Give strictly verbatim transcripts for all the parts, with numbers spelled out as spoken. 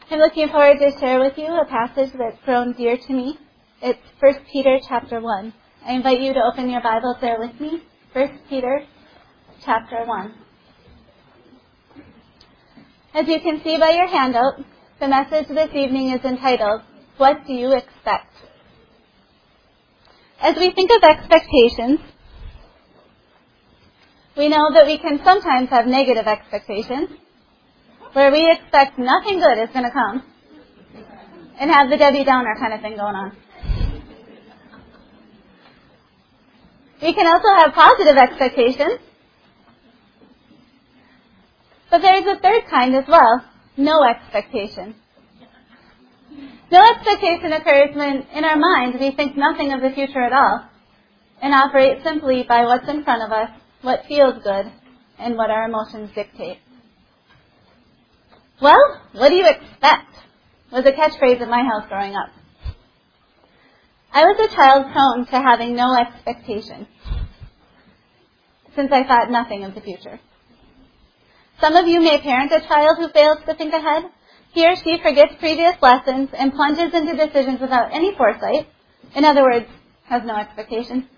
I'm looking forward to share with you a passage that's grown dear to me. It's First Peter chapter one. I invite you to open your Bibles there with me. First Peter chapter one. As you can see by your handout, the message this evening is entitled, What Do You Expect? As we think of expectations, we know that we can sometimes have negative expectations, where we expect nothing good is going to come, and have the Debbie Downer kind of thing going on. We can also have positive expectations, but there's a third kind as well, no expectation. No expectation occurs when, in our mind, we think nothing of the future at all, and operate simply by what's in front of us, what feels good, and what our emotions dictate. Well, what do you expect? Was a catchphrase at my house growing up. I was a child prone to having no expectation, since I thought nothing of the future. Some of you may parent a child who fails to think ahead. He or she forgets previous lessons and plunges into decisions without any foresight. In other words, has no expectation.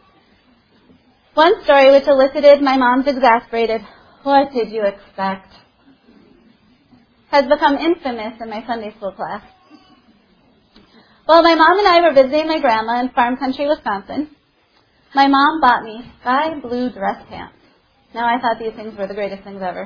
One story which elicited my mom's exasperated, "What did you expect?" has become infamous in my Sunday school class. While my mom and I were visiting my grandma in farm country, Wisconsin, my mom bought me sky blue dress pants. Now, I thought these things were the greatest things ever.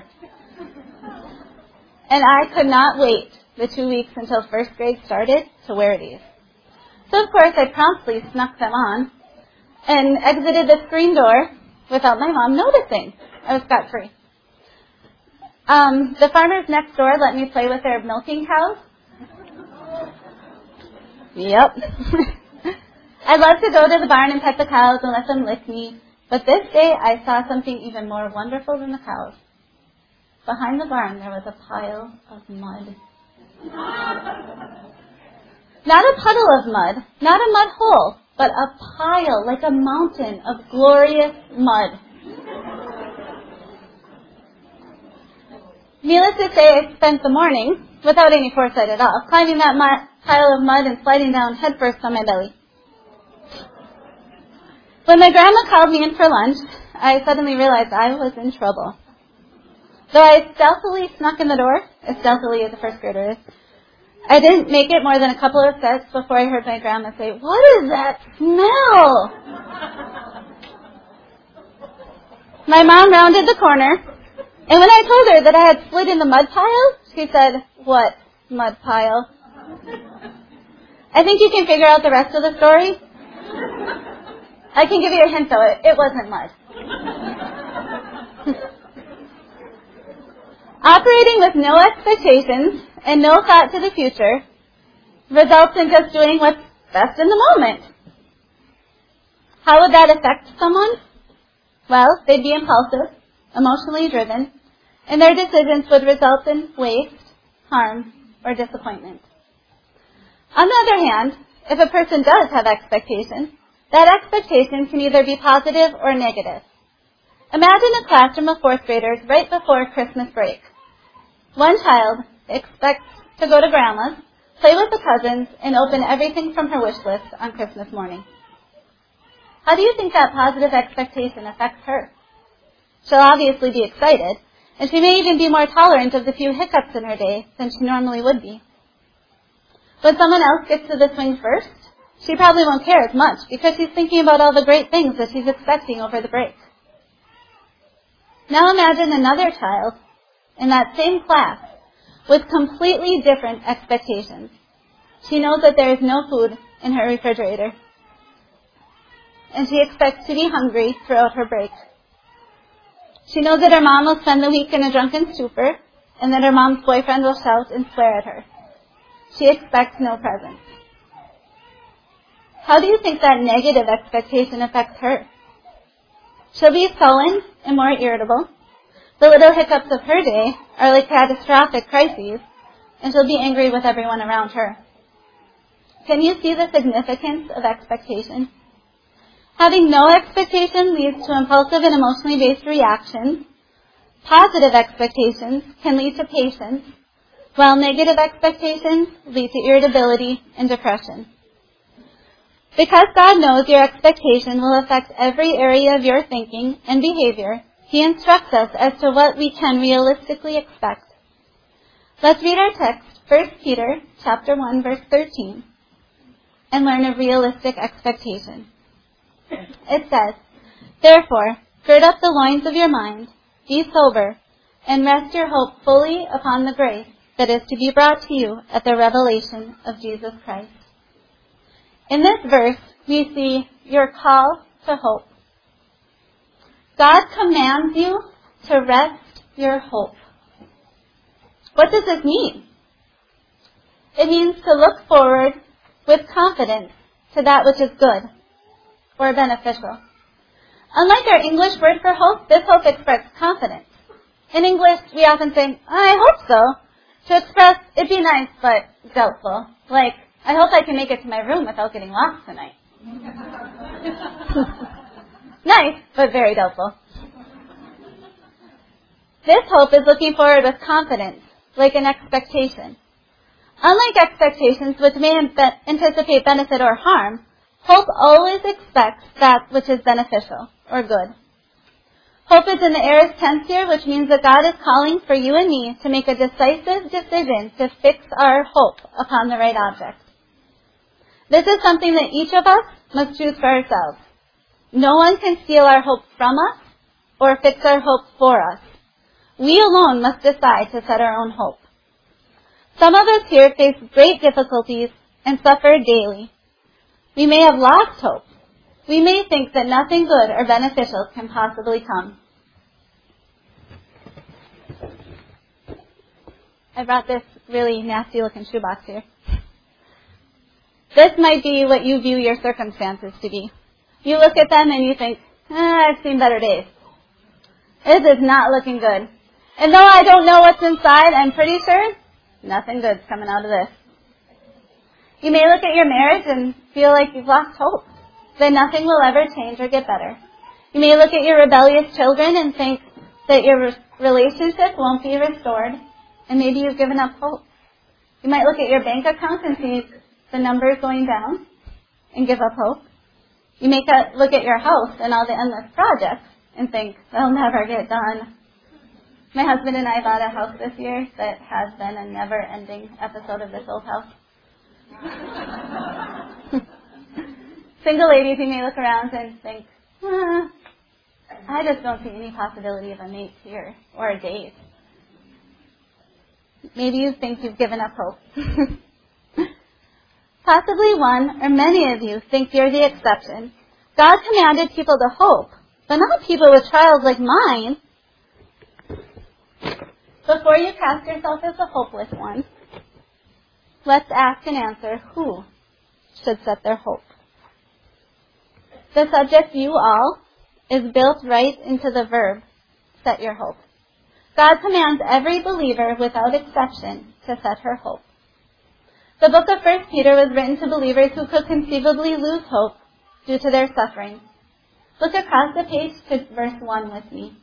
And I could not wait the two weeks until first grade started to wear these. So, of course, I promptly snuck them on and exited the screen door without my mom noticing. I was scot-free. Um, the farmers next door let me play with their milking cows. Yep. I love to go to the barn and pet the cows and let them lick me. But this day I saw something even more wonderful than the cows. Behind the barn there was a pile of mud. Not a puddle of mud, not a mud hole, but a pile, like a mountain of glorious mud. Needless to say, I spent the morning, without any foresight at all, climbing that mud, pile of mud and sliding down headfirst on my belly. When my grandma called me in for lunch, I suddenly realized I was in trouble. Though I stealthily snuck in the door, as stealthily as a first grader is, I didn't make it more than a couple of steps before I heard my grandma say, "What is that smell?" My mom rounded the corner, and when I told her that I had slid in the mud pile, she said, "What mud pile?" I think you can figure out the rest of the story. I can give you a hint, though. It, it wasn't mud. Operating with no expectations and no thought to the future results in just doing what's best in the moment. How would that affect someone? Well, they'd be impulsive, emotionally driven, and their decisions would result in waste, harm, or disappointment. On the other hand, if a person does have expectations, that expectation can either be positive or negative. Imagine a classroom of fourth graders right before Christmas break. One child expects to go to grandma's, play with the cousins, and open everything from her wish list on Christmas morning. How do you think that positive expectation affects her? She'll obviously be excited, and she may even be more tolerant of the few hiccups in her day than she normally would be. When someone else gets to the swing first, she probably won't care as much because she's thinking about all the great things that she's expecting over the break. Now imagine another child in that same class with completely different expectations. She knows that there is no food in her refrigerator, and she expects to be hungry throughout her break. She knows that her mom will spend the week in a drunken stupor, and that her mom's boyfriend will shout and swear at her. She expects no presents. How do you think that negative expectation affects her? She'll be sullen and more irritable. The little hiccups of her day are like catastrophic crises, and she'll be angry with everyone around her. Can you see the significance of expectation? Having no expectation leads to impulsive and emotionally based reactions. Positive expectations can lead to patience. while negative expectations lead to irritability and depression. Because God knows your expectation will affect every area of your thinking and behavior, He instructs us as to what we can realistically expect. Let's read our text, First Peter chapter one, verse thirteen, and learn a realistic expectation. It says, "Therefore, gird up the loins of your mind, be sober, and rest your hope fully upon the grace that is to be brought to you at the revelation of Jesus Christ." In this verse, we see your call to hope. God commands you to rest your hope. What does this mean? It means to look forward with confidence to that which is good or beneficial. Unlike our English word for hope, this hope expresses confidence. In English, we often say, "I hope so," to express, "It'd be nice, but doubtful." Like, "I hope I can make it to my room without getting lost tonight." Nice, but very doubtful. This hope is looking forward with confidence, like an expectation. Unlike expectations, which may anticipate benefit or harm, hope always expects that which is beneficial or good. Hope is in the aorist tense here, which means that God is calling for you and me to make a decisive decision to fix our hope upon the right object. This is something that each of us must choose for ourselves. No one can steal our hope from us or fix our hope for us. We alone must decide to set our own hope. Some of us here face great difficulties and suffer daily. We may have lost hope. We may think that nothing good or beneficial can possibly come. I brought this really nasty looking shoebox here. This might be what you view your circumstances to be. You look at them and you think, ah, I've seen better days. This is not looking good. And though I don't know what's inside, I'm pretty sure nothing good's coming out of this. You may look at your marriage and feel like you've lost hope, that nothing will ever change or get better. You may look at your rebellious children and think that your relationship won't be restored, and maybe you've given up hope. You might look at your bank account and see the numbers going down and give up hope. You may look at your house and all the endless projects and think, they'll never get done. My husband and I bought a house this year that has been a never-ending episode of This Old House. Single ladies, you may look around and think, ah, I just don't see any possibility of a mate here or a date. Maybe you think you've given up hope. Possibly one or many of you think you're the exception. God commanded people to hope, but not people with trials like mine. Before you cast yourself as the hopeless one, let's ask and answer who should set their hope. The subject, you all, is built right into the verb, set your hope. God commands every believer without exception to set her hope. The book of First Peter was written to believers who could conceivably lose hope due to their suffering. Look across the page to verse one with me.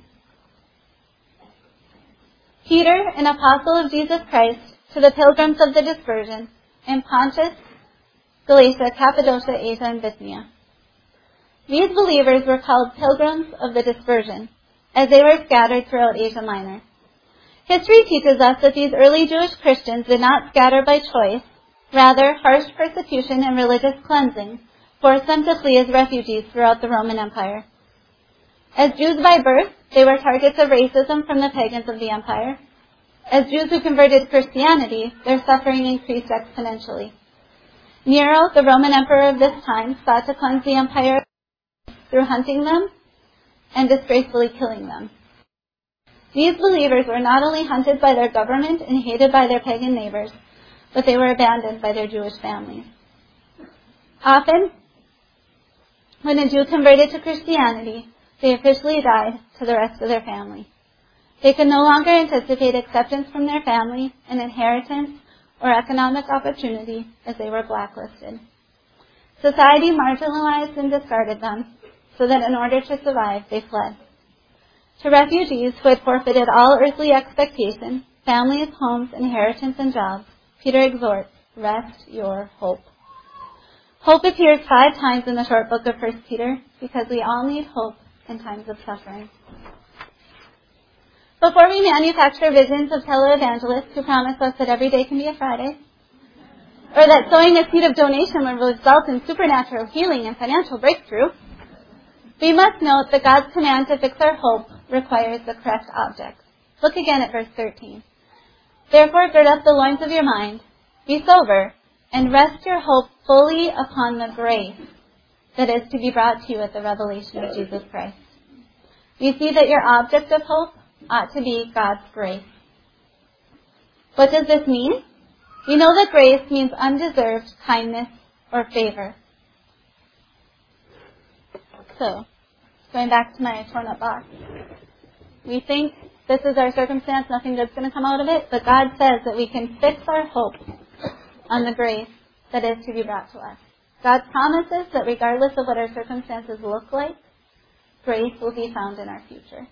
Peter, an apostle of Jesus Christ, to the pilgrims of the dispersion in Pontus, Galatia, Cappadocia, Asia, and Bithynia. These believers were called pilgrims of the dispersion, as they were scattered throughout Asia Minor. History teaches us that these early Jewish Christians did not scatter by choice. Rather, harsh persecution and religious cleansing forced them to flee as refugees throughout the Roman Empire. As Jews by birth, they were targets of racism from the pagans of the empire. As Jews who converted to Christianity, their suffering increased exponentially. Nero, the Roman emperor of this time, sought to cleanse the empire through hunting them and disgracefully killing them. These believers were not only hunted by their government and hated by their pagan neighbors, but they were abandoned by their Jewish families. Often, when a Jew converted to Christianity, they officially died to the rest of their family. They could no longer anticipate acceptance from their family, an inheritance, or economic opportunity as they were blacklisted. Society marginalized and discarded them, so that in order to survive, they fled. To refugees who had forfeited all earthly expectation, families, homes, inheritance, and jobs, Peter exhorts, rest your hope. Hope appears five times in the short book of First Peter because we all need hope in times of suffering. Before we manufacture visions of televangelists who promise us that every day can be a Friday, or that sowing a seed of donation will result in supernatural healing and financial breakthrough, we must note that God's command to fix our hope requires the correct object. Look again at verse thirteen. Therefore gird up the loins of your mind, be sober, and rest your hope fully upon the grace that is to be brought to you at the revelation of Jesus Christ. We see that your object of hope ought to be God's grace. What does this mean? We know that grace means undeserved kindness or favor. So, going back to my torn up box, we think this is our circumstance, nothing good's going to come out of it, but God says that we can fix our hope on the grace that is to be brought to us. God promises that regardless of what our circumstances look like, grace will be found in our future.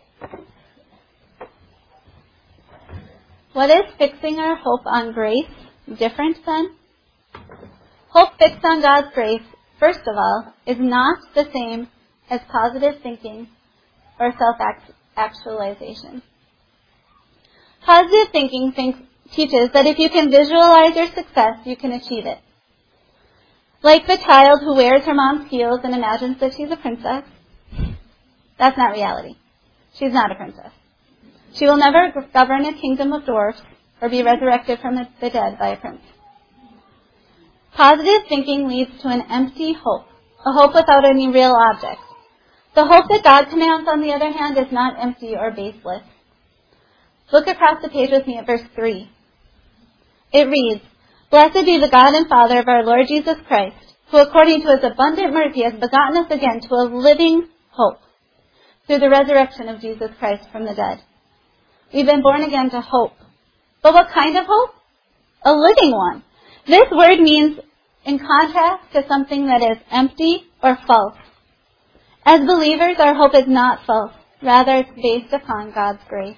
What is fixing our hope on grace different than? Hope fixed on God's grace, first of all, is not the same as positive thinking or self-actualization. Positive thinking thinks, teaches that if you can visualize your success, you can achieve it. Like the child who wears her mom's heels and imagines that she's a princess. That's not reality. She's not a princess. She will never govern a kingdom of dwarfs or be resurrected from the dead by a prince. Positive thinking leads to an empty hope, a hope without any real object. The hope that God commands, on the other hand, is not empty or baseless. Look across the page with me at verse three. It reads, Blessed be the God and Father of our Lord Jesus Christ, who according to his abundant mercy has begotten us again to a living hope through the resurrection of Jesus Christ from the dead. We've been born again to hope. But what kind of hope? A living one. This word means in contrast to something that is empty or false. As believers, our hope is not false. Rather, it's based upon God's grace.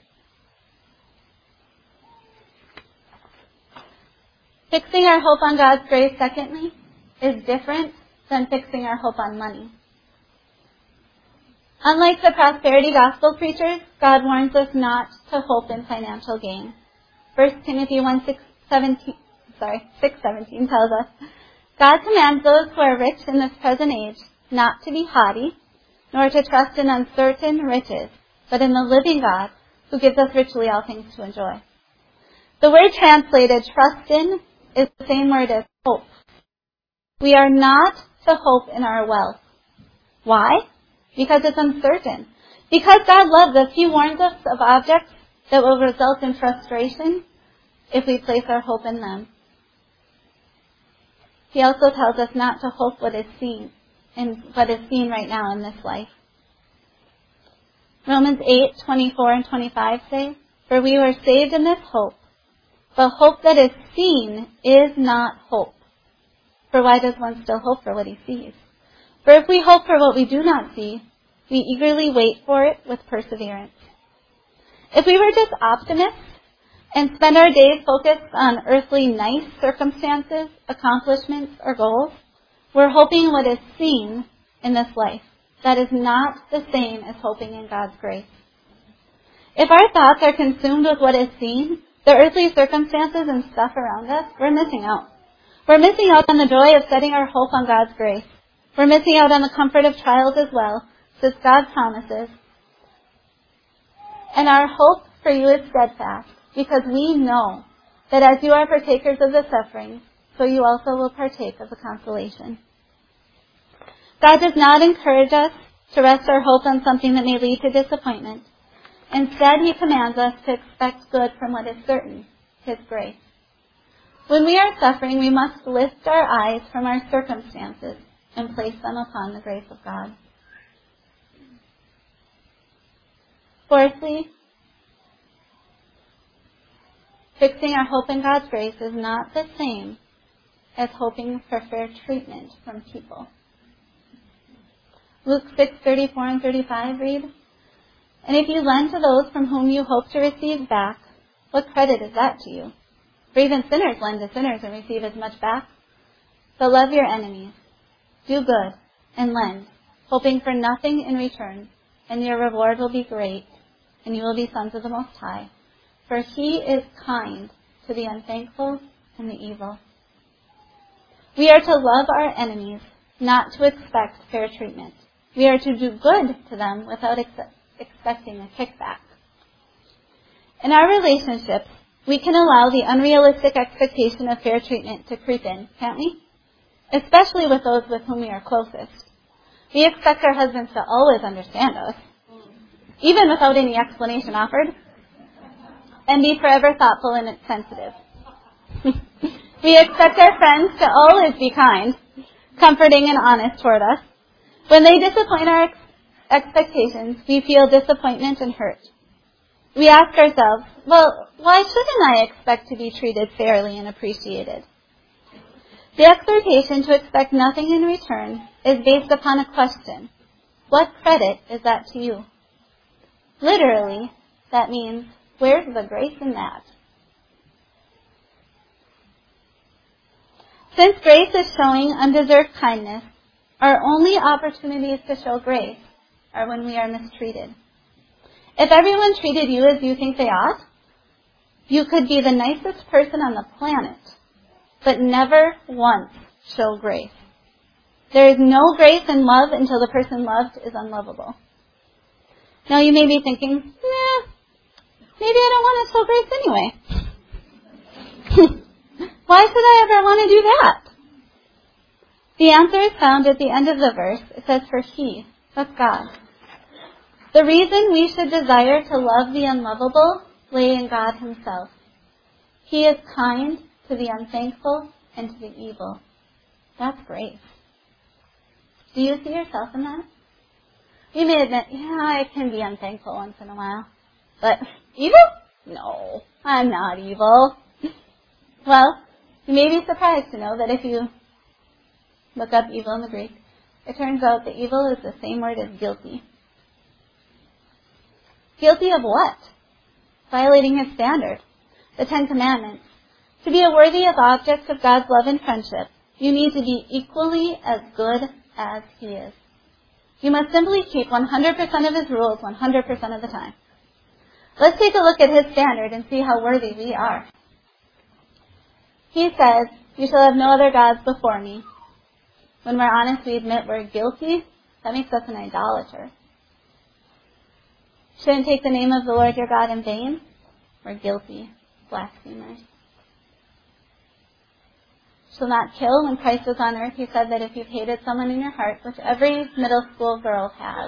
Fixing our hope on God's grace, secondly, is different than fixing our hope on money. Unlike the prosperity gospel preachers, God warns us not to hope in financial gain. First Timothy one six seventeen, sorry, six seventeen tells us, God commands those who are rich in this present age not to be haughty, nor to trust in uncertain riches, but in the living God who gives us richly all things to enjoy. The word translated trust in is the same word as hope. We are not to hope in our wealth. Why? Because it's uncertain. Because God loves us, he warns us of objects that will result in frustration if we place our hope in them. He also tells us not to hope what is seen, and what is seen right now in this life. Romans eight, twenty-four and twenty-five say, For we were saved in this hope, but hope that is seen is not hope. For why does one still hope for what he sees? For if we hope for what we do not see, we eagerly wait for it with perseverance. If we were just optimists and spend our days focused on earthly nice circumstances, accomplishments, or goals, we're hoping what is seen in this life. That is not the same as hoping in God's grace. If our thoughts are consumed with what is seen, the earthly circumstances and stuff around us, we're missing out. We're missing out on the joy of setting our hope on God's grace. We're missing out on the comfort of trials as well, since God promises. And our hope for you is steadfast, because we know that as you are partakers of the suffering, so you also will partake of the consolation. God does not encourage us to rest our hope on something that may lead to disappointment. Instead, he commands us to expect good from what is certain, his grace. When we are suffering, we must lift our eyes from our circumstances and place them upon the grace of God. Fourthly, fixing our hope in God's grace is not the same as hoping for fair treatment from people. Luke six, thirty-four and thirty-five read, And if you lend to those from whom you hope to receive back, What credit is that to you? For even sinners lend to sinners and receive as much back. But love your enemies. Do good and lend, hoping for nothing in return, and your reward will be great, and you will be sons of the Most High. For he is kind to the unthankful and the evil. We are to love our enemies, not to expect fair treatment. We are to do good to them without ex- expecting a kickback. In our relationships, we can allow the unrealistic expectation of fair treatment to creep in, can't we? Especially with those with whom we are closest. We expect our husbands to always understand us, even without any explanation offered, and be forever thoughtful and sensitive. We expect our friends to always be kind, comforting, and honest toward us. When they disappoint our ex- expectations, we feel disappointment and hurt. We ask ourselves, well, why shouldn't I expect to be treated fairly and appreciated? The exhortation to expect nothing in return is based upon a question. What credit is that to you? Literally, that means, where's the grace in that? Since grace is showing undeserved kindness, our only opportunities to show grace are when we are mistreated. If everyone treated you as you think they ought, you could be the nicest person on the planet, but never once show grace. There is no grace in love until the person loved is unlovable. Now you may be thinking, nah, maybe I don't want to show grace anyway. Why should I ever want to do that? The answer is found at the end of the verse. It says, for he, that's God. The reason we should desire to love the unlovable lay in God himself. He is kind to the unthankful and to the evil. That's grace. Do you see yourself in that? You may admit, yeah, I can be unthankful once in a while. But evil? No, I'm not evil. Well, you may be surprised to know that if you look up evil in the Greek, it turns out that evil is the same word as guilty. Guilty of what? Violating his standard, the Ten Commandments. To be a worthy of objects of God's love and friendship, you need to be equally as good as he is. You must simply keep one hundred percent of his rules one hundred percent of the time. Let's take a look at his standard and see how worthy we are. He says, you shall have no other gods before me. When we're honest, we admit we're guilty. That makes us an idolater. Shouldn't take the name of the Lord your God in vain. We're guilty blasphemers. Shall not kill. When Christ was on earth, he said that if you've hated someone in your heart, which every middle school girl has,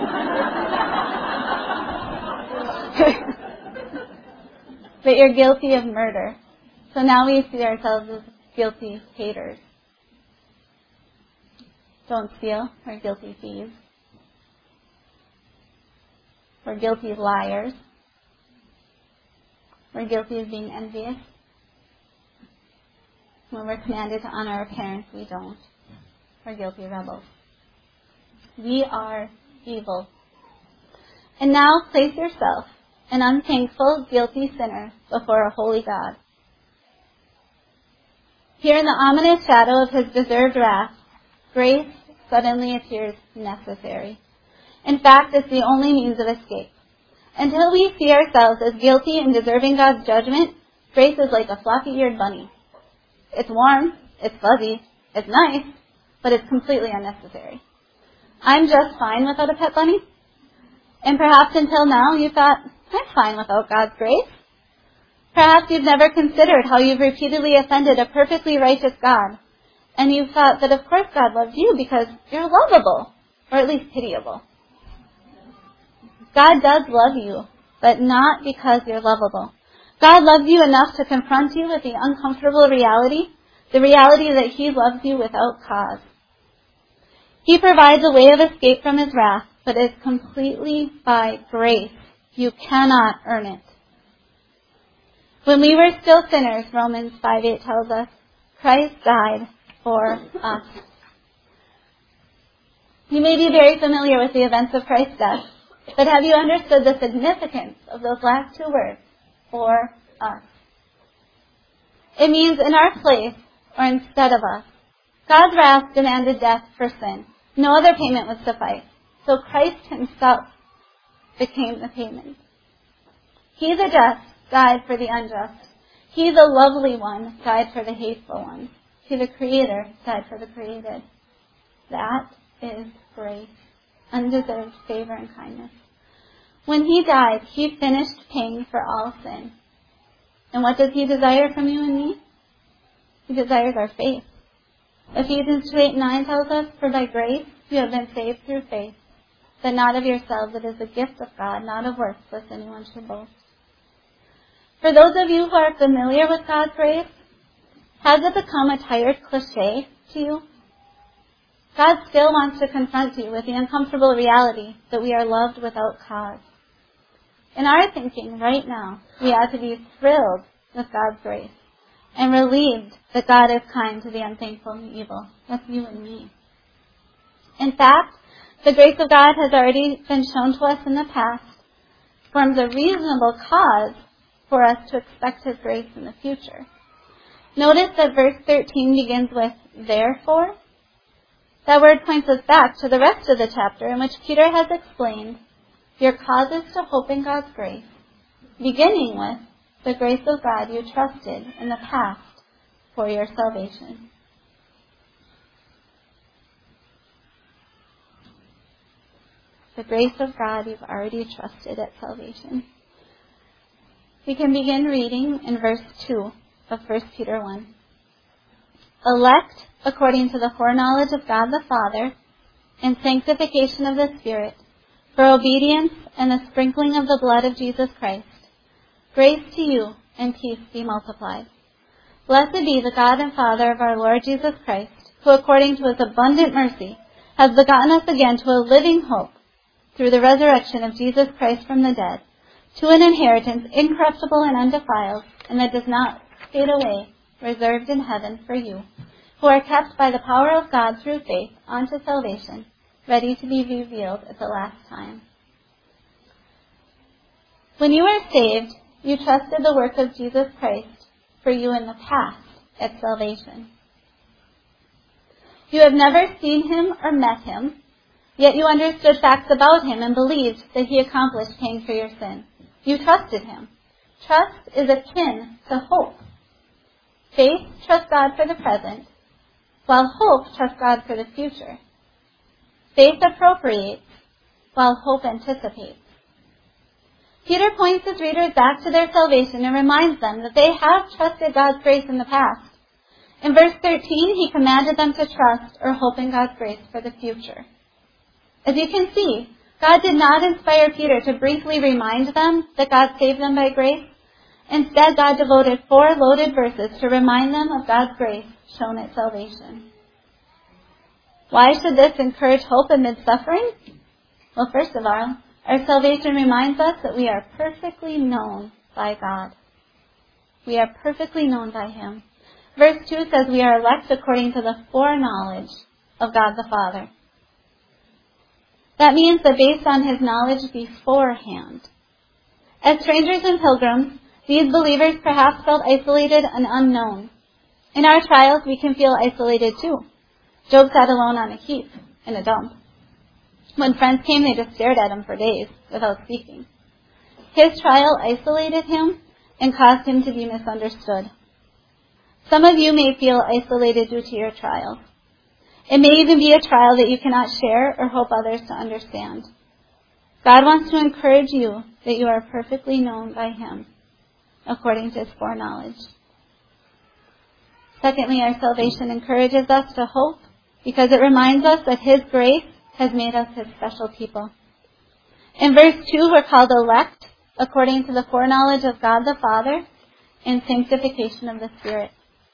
but you're guilty of murder. So now we see ourselves as guilty haters. Don't steal. We're guilty thieves. We're guilty of liars. We're guilty of being envious. When we're commanded to honor our parents, we don't. We're guilty rebels. We are evil. And now place yourself, an unthankful, guilty sinner, before a holy God. Here in the ominous shadow of his deserved wrath, grace suddenly appears necessary. In fact, it's the only means of escape. Until we see ourselves as guilty and deserving God's judgment, grace is like a floppy-eared bunny. It's warm, it's fuzzy, it's nice, but it's completely unnecessary. I'm just fine without a pet bunny. And perhaps until now you thought, I'm fine without God's grace. Perhaps you've never considered how you've repeatedly offended a perfectly righteous God. And you've thought that of course God loves you because you're lovable, or at least pitiable. God does love you, but not because you're lovable. God loves you enough to confront you with the uncomfortable reality, the reality that he loves you without cause. He provides a way of escape from his wrath, but it's completely by grace. You cannot earn it. When we were still sinners, Romans five eight tells us, Christ died for us. You may be very familiar with the events of Christ's death, but have you understood the significance of those last two words, for us. It means in our place or instead of us. God's wrath demanded death for sin. No other payment would suffice. So Christ himself became the payment. He, the just, died for the unjust. He, the lovely one, died for the hateful one. He, the creator, died for the created. That is grace, undeserved favor and kindness. When he died, he finished paying for all sin. And what does he desire from you and me? He desires our faith. Ephesians two eight nine tells us, "For by grace you have been saved through faith, that not of yourselves, it is a gift of God, not of works, lest anyone should boast." For those of you who are familiar with God's grace, has it become a tired cliche to you? God still wants to confront you with the uncomfortable reality that we are loved without cause. In our thinking right now, we ought to be thrilled with God's grace and relieved that God is kind to the unthankful and evil. That's you and me. In fact, the grace of God has already been shown to us in the past, forms a reasonable cause for us to expect his grace in the future. Notice that verse thirteen begins with "therefore." That word points us back to the rest of the chapter in which Peter has explained your causes to hope in God's grace, beginning with the grace of God you trusted in the past for your salvation. The grace of God you've already trusted at salvation. We can begin reading in verse two of First Peter one. Elect according to the foreknowledge of God the Father and sanctification of the Spirit, for obedience and the sprinkling of the blood of Jesus Christ. Grace to you and peace be multiplied. Blessed be the God and Father of our Lord Jesus Christ, who according to his abundant mercy has begotten us again to a living hope through the resurrection of Jesus Christ from the dead, to an inheritance incorruptible and undefiled, and that does not fade away, reserved in heaven for you, who are kept by the power of God through faith unto salvation, ready to be revealed at the last time. When you were saved, you trusted the work of Jesus Christ for you in the past at salvation. You have never seen him or met him, yet you understood facts about him and believed that he accomplished paying for your sin. You trusted him. Trust is akin to hope. Faith trusts God for the present, while hope trusts God for the future. Faith appropriates, while hope anticipates. Peter points his readers back to their salvation and reminds them that they have trusted God's grace in the past. In verse thirteen, he commanded them to trust or hope in God's grace for the future. As you can see, God did not inspire Peter to briefly remind them that God saved them by grace. Instead, God devoted four loaded verses to remind them of God's grace shown at salvation. Why should this encourage hope amid suffering? Well, first of all, our salvation reminds us that we are perfectly known by God. We are perfectly known by him. Verse two says we are elect according to the foreknowledge of God the Father. That means that based on his knowledge beforehand. As strangers and pilgrims, these believers perhaps felt isolated and unknown. In our trials, we can feel isolated too. Job sat alone on a heap in a dump. When friends came, they just stared at him for days without speaking. His trial isolated him and caused him to be misunderstood. Some of you may feel isolated due to your trial. It may even be a trial that you cannot share or hope others to understand. God wants to encourage you that you are perfectly known by him, according to his foreknowledge. Secondly, our salvation encourages us to hope because it reminds us that his grace has made us his special people. In verse two, we're called elect according to the foreknowledge of God the Father and sanctification of the Spirit.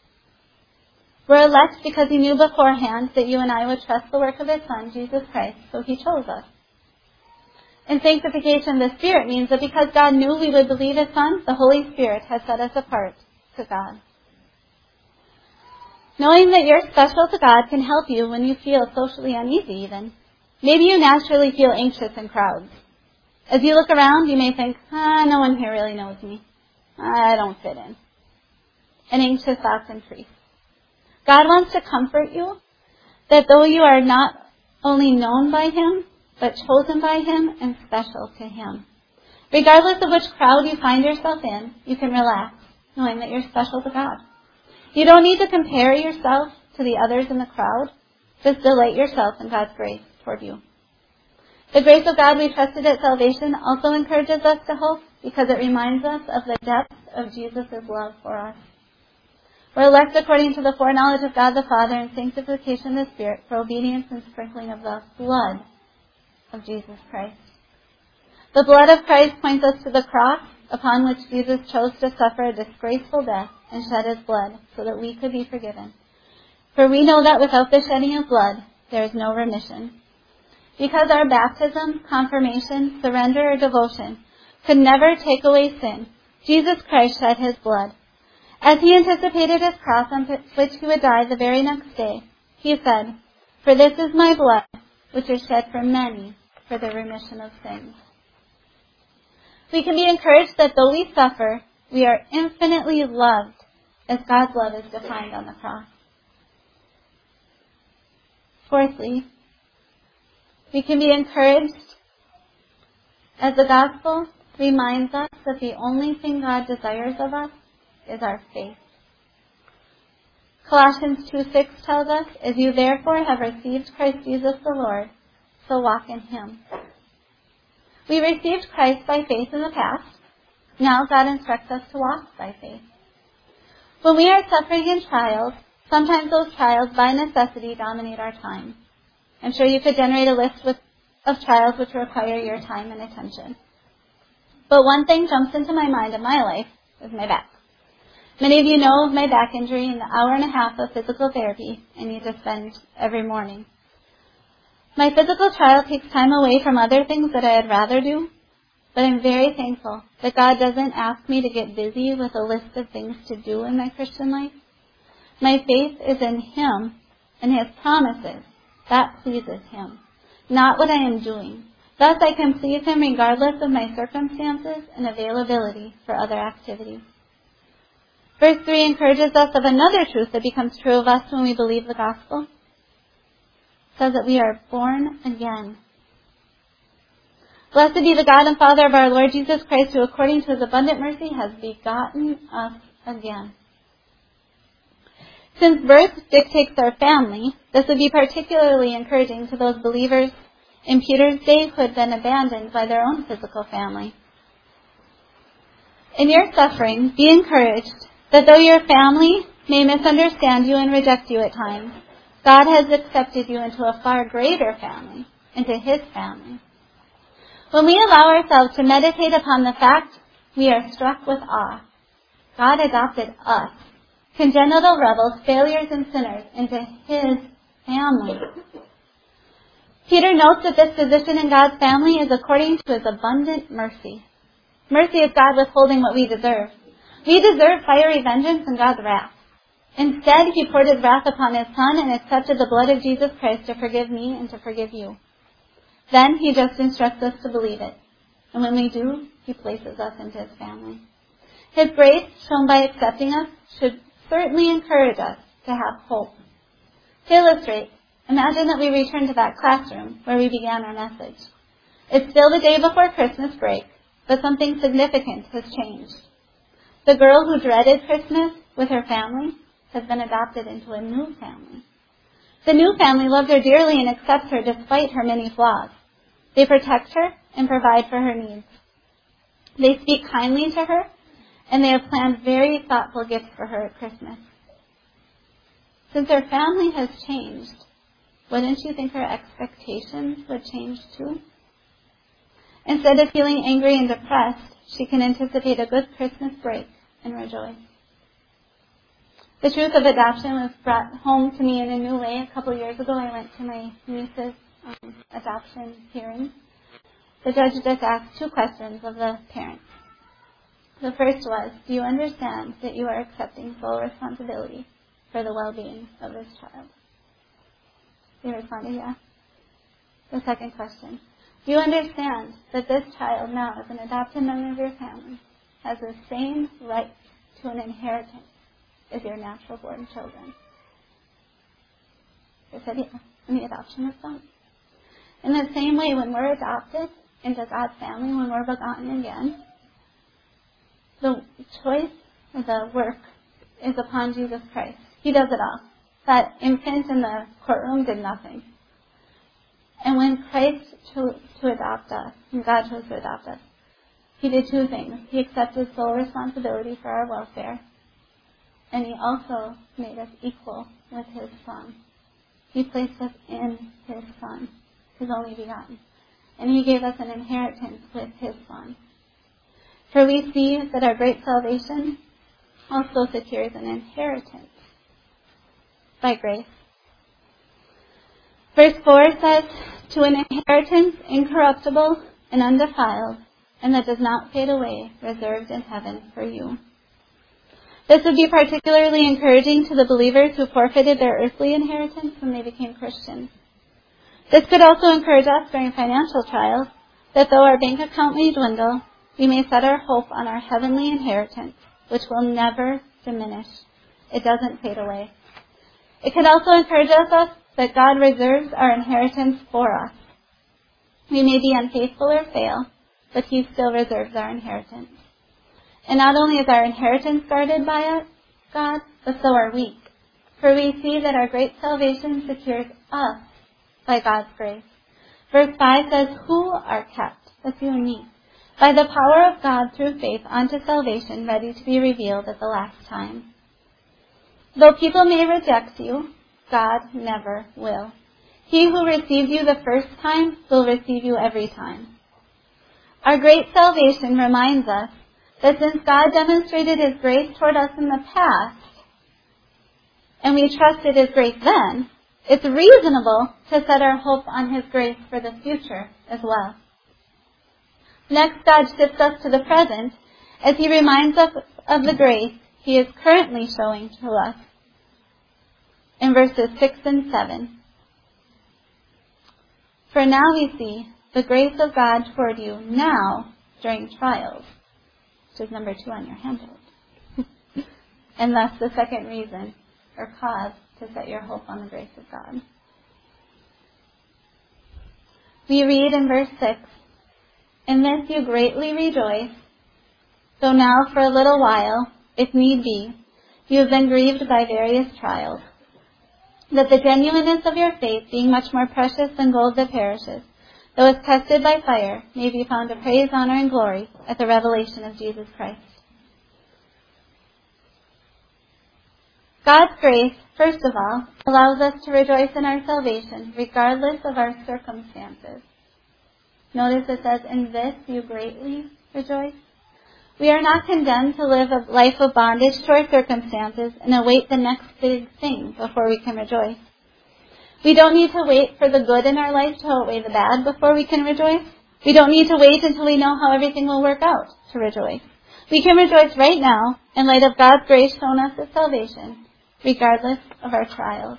We're elect because he knew beforehand that you and I would trust the work of his Son, Jesus Christ, so he chose us. And sanctification of the Spirit means that because God knew we would believe his Son, the Holy Spirit has set us apart to God. Knowing that you're special to God can help you when you feel socially uneasy even. Maybe you naturally feel anxious in crowds. As you look around, you may think, ah, no one here really knows me. I don't fit in. And anxious thoughts increase. God wants to comfort you that though you are not only known by Him, but chosen by Him and special to Him. Regardless of which crowd you find yourself in, you can relax, knowing that you're special to God. You don't need to compare yourself to the others in the crowd. Just delight yourself in God's grace toward you. The grace of God we trusted at salvation also encourages us to hope because it reminds us of the depth of Jesus' love for us. We're elect according to the foreknowledge of God the Father and sanctification of the Spirit for obedience and sprinkling of the blood of Jesus Christ. The blood of Christ points us to the cross upon which Jesus chose to suffer a disgraceful death and shed His blood so that we could be forgiven. For we know that without the shedding of blood, there is no remission. Because our baptism, confirmation, surrender, or devotion could never take away sin, Jesus Christ shed His blood. As He anticipated His cross on which He would die the very next day, He said, "For this is my blood, which is shed for many for the remission of sins." We can be encouraged that though we suffer, we are infinitely loved as God's love is defined on the cross. Fourthly, we can be encouraged as the gospel reminds us that the only thing God desires of us is our faith. Colossians two six tells us, "As you therefore have received Christ Jesus the Lord, so walk in Him." We received Christ by faith in the past. Now God instructs us to walk by faith. When we are suffering in trials, sometimes those trials by necessity dominate our time. I'm sure you could generate a list with, of trials which require your time and attention. But one thing jumps into my mind in my life is my back. Many of you know of my back injury and the hour and a half of physical therapy I need to spend every morning. My physical trial takes time away from other things that I'd rather do, but I'm very thankful that God doesn't ask me to get busy with a list of things to do in my Christian life. My faith is in Him and His promises. That pleases Him, not what I am doing. Thus I can please Him regardless of my circumstances and availability for other activities. Verse three encourages us of another truth that becomes true of us when we believe the gospel. It says that we are born again. Blessed be the God and Father of our Lord Jesus Christ, who according to His abundant mercy has begotten us again. Since birth dictates our family, this would be particularly encouraging to those believers in Peter's day who had been abandoned by their own physical family. In your suffering, be encouraged that though your family may misunderstand you and reject you at times, God has accepted you into a far greater family, into His family. When we allow ourselves to meditate upon the fact we are struck with awe, God adopted us, congenital rebels, failures, and sinners, into His family. Peter notes that this position in God's family is according to His abundant mercy. Mercy is God withholding what we deserve. We deserve fiery vengeance and God's wrath. Instead, He poured His wrath upon His Son and accepted the blood of Jesus Christ to forgive me and to forgive you. Then He just instructs us to believe it. And when we do, He places us into His family. His grace, shown by accepting us, should certainly encourage us to have hope. To illustrate, imagine that we return to that classroom where we began our message. It's still the day before Christmas break, but something significant has changed. The girl who dreaded Christmas with her family has been adopted into a new family. The new family loves her dearly and accepts her despite her many flaws. They protect her and provide for her needs. They speak kindly to her, and they have planned very thoughtful gifts for her at Christmas. Since her family has changed, wouldn't you think her expectations would change too? Instead of feeling angry and depressed, she can anticipate a good Christmas break and rejoice. The truth of adoption was brought home to me in a new way. A couple years ago, I went to my niece's um, adoption hearing. The judge just asked two questions of the parents. The first was, do you understand that you are accepting full responsibility for the well-being of this child? They responded, yes. The second question, do you understand that this child now is an adopted member of your family has the same right to an inheritance as your natural born children. They said yes in the adoption of sons. In the same way, when we're adopted into God's family, when we're begotten again, the choice or the work is upon Jesus Christ. He does it all. That infant in the courtroom did nothing. And when Christ chose to adopt us, and God chose to adopt us, He did two things. He accepted sole responsibility for our welfare, and He also made us equal with His Son. He placed us in His Son, His only begotten. And He gave us an inheritance with His Son. For we see that our great salvation also secures an inheritance by grace. Verse four says, to an inheritance incorruptible and undefiled, and that does not fade away, reserved in heaven for you. This would be particularly encouraging to the believers who forfeited their earthly inheritance when they became Christians. This could also encourage us during financial trials, that though our bank account may dwindle, we may set our hope on our heavenly inheritance, which will never diminish. It doesn't fade away. It could also encourage us that God reserves our inheritance for us. We may be unfaithful or fail, but He still reserves our inheritance. And not only is our inheritance guarded by God, but so are we. For we see that our great salvation secures us by God's grace. Verse five says, who are kept, that's you and me, by the power of God through faith unto salvation, ready to be revealed at the last time. Though people may reject you, God never will. He who received you the first time will receive you every time. Our great salvation reminds us that since God demonstrated His grace toward us in the past, and we trusted His grace then, it's reasonable to set our hope on His grace for the future as well. Next, God shifts us to the present as He reminds us of the grace He is currently showing to us in verses six and seven. For now we see the grace of God toward you now during trials, which is number two on your handout. And that's the second reason or cause to set your hope on the grace of God. We read in verse six, in this you greatly rejoice, though now for a little while, if need be, you have been grieved by various trials, that the genuineness of your faith, being much more precious than gold that perishes, though it's tested by fire, may be found to praise, honor, and glory at the revelation of Jesus Christ. God's grace, first of all, allows us to rejoice in our salvation, regardless of our circumstances. Notice it says, in this you greatly rejoice. We are not condemned to live a life of bondage to our circumstances and await the next big thing before we can rejoice. We don't need to wait for the good in our life to outweigh the bad before we can rejoice. We don't need to wait until we know how everything will work out to rejoice. We can rejoice right now in light of God's grace shown us at salvation, regardless of our trials.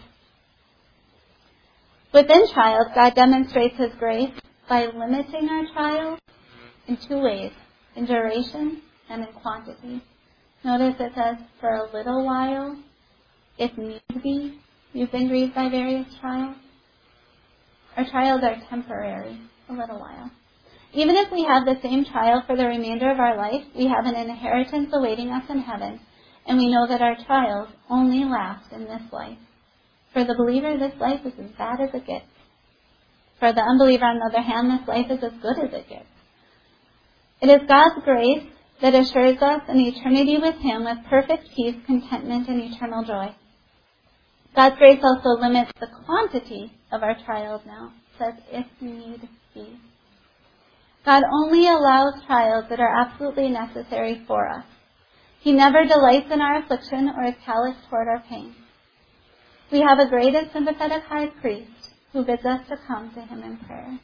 Within trials, God demonstrates His grace by limiting our trials in two ways, in duration and in quantity. Notice it says, for a little while, if need be, you've been grieved by various trials. Our trials are temporary, a little while. Even if we have the same trial for the remainder of our life, we have an inheritance awaiting us in heaven, and we know that our trials only last in this life. For the believer, this life is as bad as it gets. For the unbeliever, on the other hand, this life is as good as it gets. It is God's grace that assures us an eternity with Him with perfect peace, contentment, and eternal joy. God's grace also limits the quantity of our trials now. It says, if need be. God only allows trials that are absolutely necessary for us. He never delights in our affliction or is callous toward our pain. We have a great and sympathetic high priest who bids us to come to Him in prayer.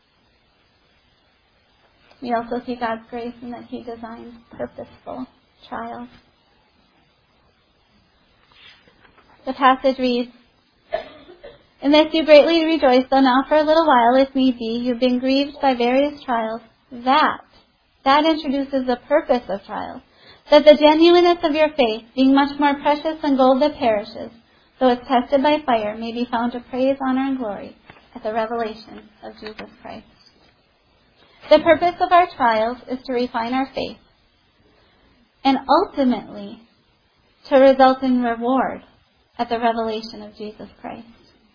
We also see God's grace in that He designs purposeful trials. The passage reads, in this you greatly rejoice, though now for a little while, if need be, you've been grieved by various trials, that That introduces the purpose of trials, that the genuineness of your faith, being much more precious than gold that perishes, though it's tested by fire, may be found to praise, honor, and glory at the revelation of Jesus Christ. The purpose of our trials is to refine our faith, and ultimately to result in reward at the revelation of Jesus Christ.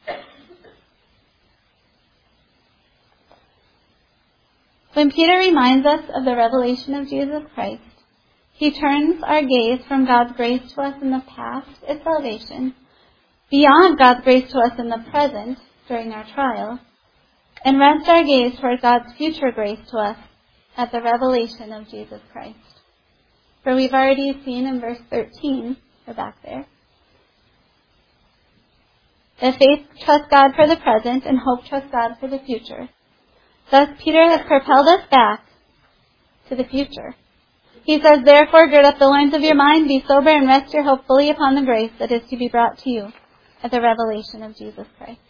When Peter reminds us of the revelation of Jesus Christ, he turns our gaze from God's grace to us in the past, its salvation, beyond God's grace to us in the present, during our trial, and rests our gaze toward God's future grace to us at the revelation of Jesus Christ. For we've already seen in verse thirteen, we're back there, that faith trusts God for the present and hope trusts God for the future. Thus, Peter has propelled us back to the future. He says, therefore, gird up the loins of your mind, be sober, and rest your hope fully upon the grace that is to be brought to you at the revelation of Jesus Christ.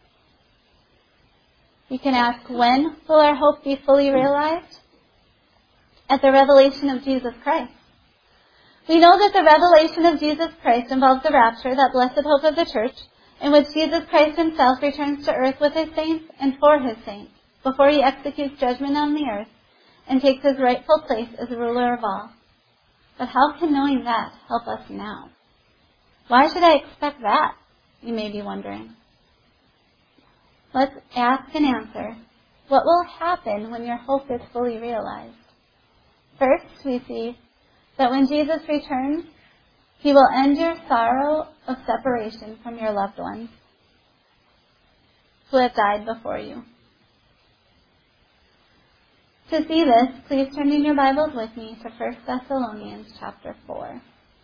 We can ask, when will our hope be fully realized? At the revelation of Jesus Christ. We know that the revelation of Jesus Christ involves the rapture, that blessed hope of the church, in which Jesus Christ himself returns to earth with his saints and for his saints, before he executes judgment on the earth and takes his rightful place as ruler of all. But how can knowing that help us now? Why should I expect that? You may be wondering. Let's ask and answer. What will happen when your hope is fully realized? First, we see that when Jesus returns, he will end your sorrow of separation from your loved ones who have died before you. To see this, please turn in your Bibles with me to First Thessalonians chapter four.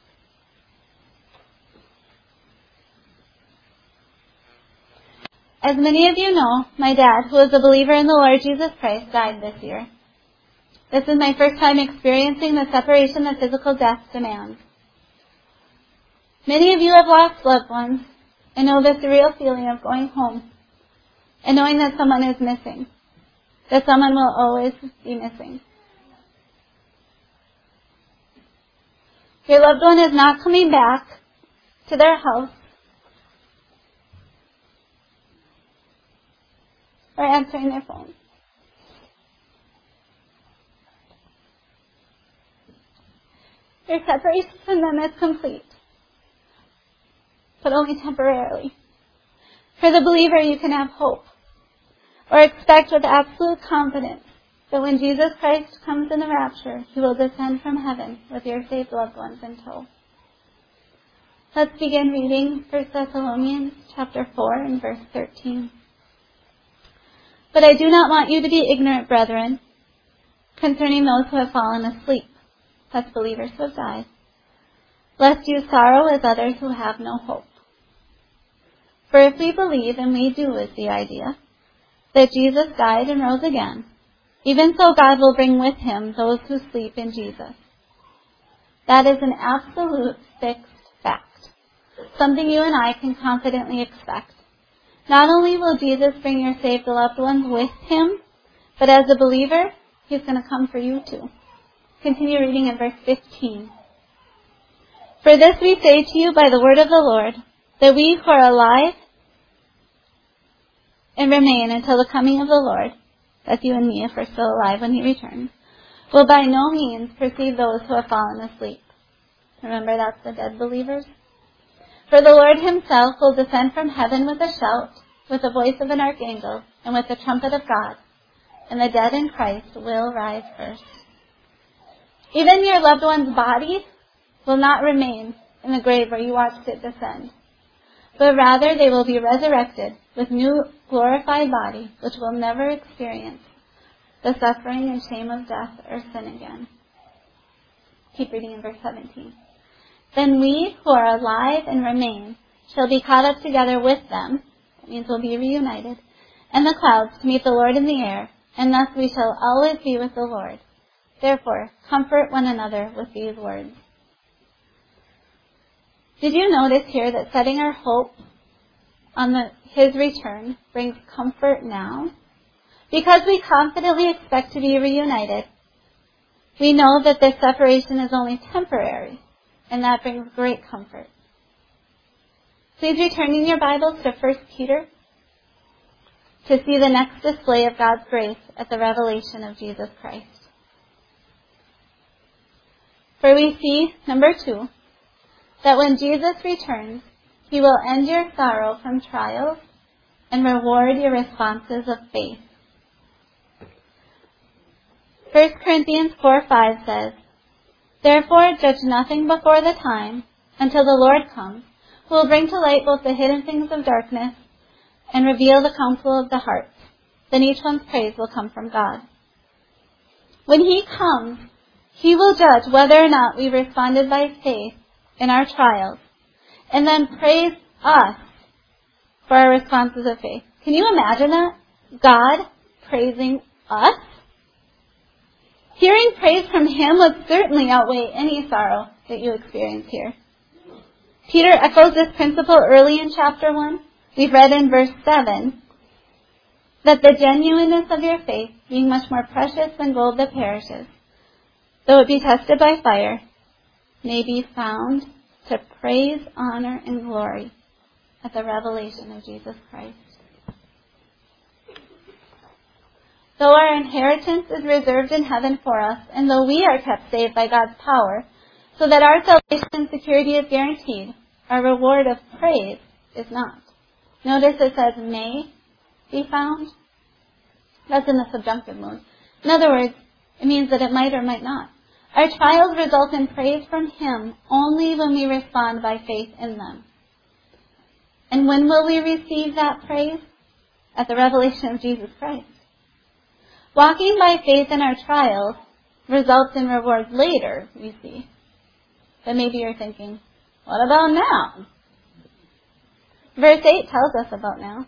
As many of you know, my dad, who is a believer in the Lord Jesus Christ, died this year. This is my first time experiencing the separation that physical death demands. Many of you have lost loved ones and know the surreal feeling of going home and knowing that someone is missing, that someone will always be missing. Your loved one is not coming back to their house or answering their phone. Your separation from them is complete, but only temporarily. For the believer, you can have hope, or expect with absolute confidence that when Jesus Christ comes in the rapture, he will descend from heaven with your saved loved ones in tow. Let's begin reading First Thessalonians chapter four and verse thirteen. But I do not want you to be ignorant, brethren, concerning those who have fallen asleep, as believers who have died, lest you sorrow as others who have no hope. For if we believe, and we do is the idea, that Jesus died and rose again, even so God will bring with him those who sleep in Jesus. That is an absolute fixed fact, something you and I can confidently expect. Not only will Jesus bring your saved loved ones with him, but as a believer, he's going to come for you too. Continue reading in verse fifteen. For this we say to you by the word of the Lord, that we who are alive and remain until the coming of the Lord, that's you and me if we're still alive when he returns, will by no means perceive those who have fallen asleep. Remember, that's the dead believers. For the Lord himself will descend from heaven with a shout, with the voice of an archangel, and with the trumpet of God, and the dead in Christ will rise first. Even your loved one's body will not remain in the grave where you watched it descend, but rather they will be resurrected with new glorified body, which will never experience the suffering and shame of death or sin again. Keep reading in verse seventeen. Then we who are alive and remain shall be caught up together with them, that means we'll be reunited, in the clouds to meet the Lord in the air, and thus we shall always be with the Lord. Therefore, comfort one another with these words. Did you notice here that setting our hope on the, his return brings comfort now? Because we confidently expect to be reunited, we know that this separation is only temporary, and that brings great comfort. Please return in your Bibles to First Peter to see the next display of God's grace at the revelation of Jesus Christ. For we see, number two, that when Jesus returns, he will end your sorrow from trials and reward your responses of faith. First Corinthians four five says, "Therefore judge nothing before the time until the Lord comes, who will bring to light both the hidden things of darkness and reveal the counsel of the heart. Then each one's praise will come from God." When he comes, he will judge whether or not we responded by faith in our trials, and then praise us for our responses of faith. Can you imagine that? God praising us? Hearing praise from him would certainly outweigh any sorrow that you experience here. Peter echoes this principle early in chapter one. We've read in verse seven that the genuineness of your faith, being much more precious than gold that perishes, though it be tested by fire, may be found to praise, honor, and glory at the revelation of Jesus Christ. Though our inheritance is reserved in heaven for us, and though we are kept safe by God's power, so that our salvation and security is guaranteed, our reward of praise is not. Notice it says may be found. That's in the subjunctive mode. In other words, it means that it might or might not. Our trials result in praise from him only when we respond by faith in them. And when will we receive that praise? At the revelation of Jesus Christ. Walking by faith in our trials results in rewards later, we see. But maybe you're thinking, what about now? Verse eight tells us about now.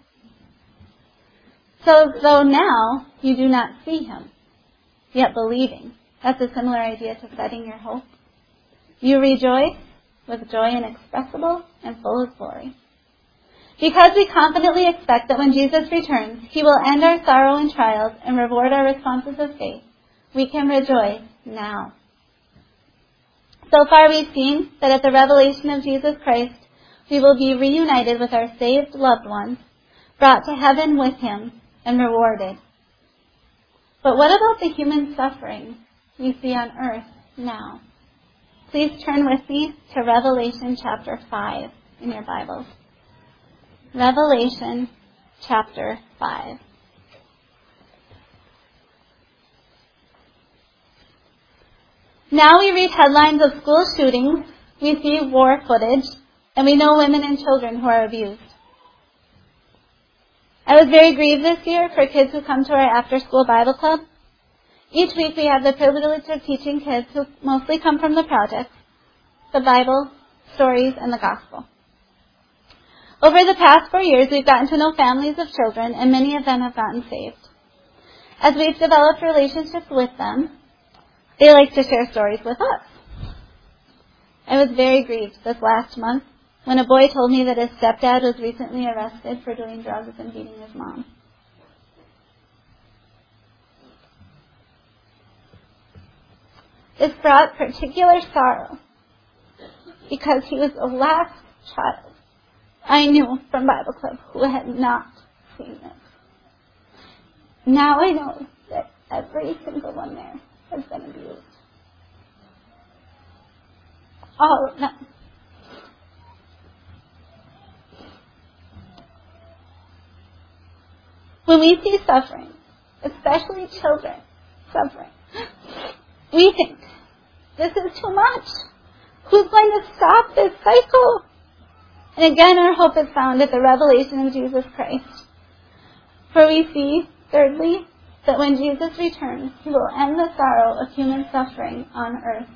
So though now you do not see him, yet believing. That's a similar idea to setting your hope. You rejoice with joy inexpressible and full of glory. Because we confidently expect that when Jesus returns, he will end our sorrow and trials and reward our responses of faith, we can rejoice now. So far we've seen that at the revelation of Jesus Christ, we will be reunited with our saved loved ones, brought to heaven with him, and rewarded. But what about the human suffering we see on earth now? Please turn with me to Revelation chapter five in your Bibles. Revelation chapter five. Now we read headlines of school shootings, we see war footage, and we know women and children who are abused. I was very grieved this year for kids who come to our after-school Bible club. Each week we have the privilege of teaching kids who mostly come from the projects, the Bible, stories, and the gospel. Over the past four years, we've gotten to know families of children, and many of them have gotten saved. As we've developed relationships with them, they like to share stories with us. I was very grieved this last month when a boy told me that his stepdad was recently arrested for doing drugs and beating his mom. This brought particular sorrow because he was the last child I knew from Bible Club who had not seen this. Now I know that every single one there has been abused. All of them. When we see suffering, especially children suffering, we think, this is too much. Who's going to stop this cycle? And again, our hope is found at the revelation of Jesus Christ. For we see, thirdly, that when Jesus returns, he will end the sorrow of human suffering on earth.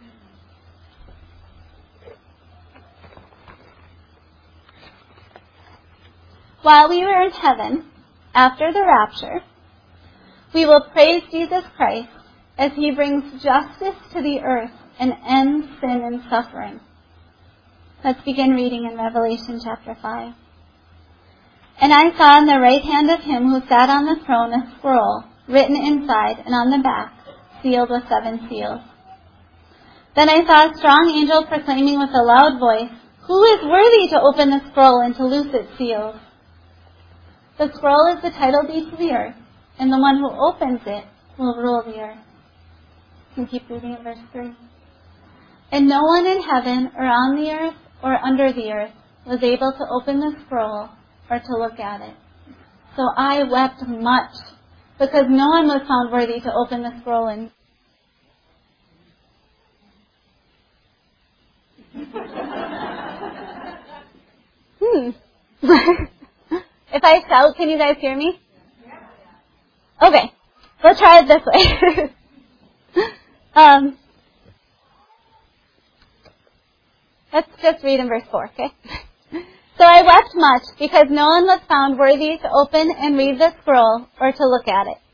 While we were in heaven, after the rapture, we will praise Jesus Christ as he brings justice to the earth and ends sin and suffering. Let's begin reading in Revelation chapter five. And I saw on the right hand of him who sat on the throne a scroll written inside and on the back, sealed with seven seals. Then I saw a strong angel proclaiming with a loud voice, "Who is worthy to open the scroll and to loose its seals?" The scroll is the title deed to the earth, and the one who opens it will rule the earth. You can keep reading at verse three. And no one in heaven or on the earth or under the earth was able to open the scroll or to look at it. So I wept much, because no one was found worthy to open the scroll and Hmm. If I shout, can you guys hear me? Okay. Let's try it this way. um, let's just read in verse four, okay? So I wept much because no one was found worthy to open and read the scroll or to look at it.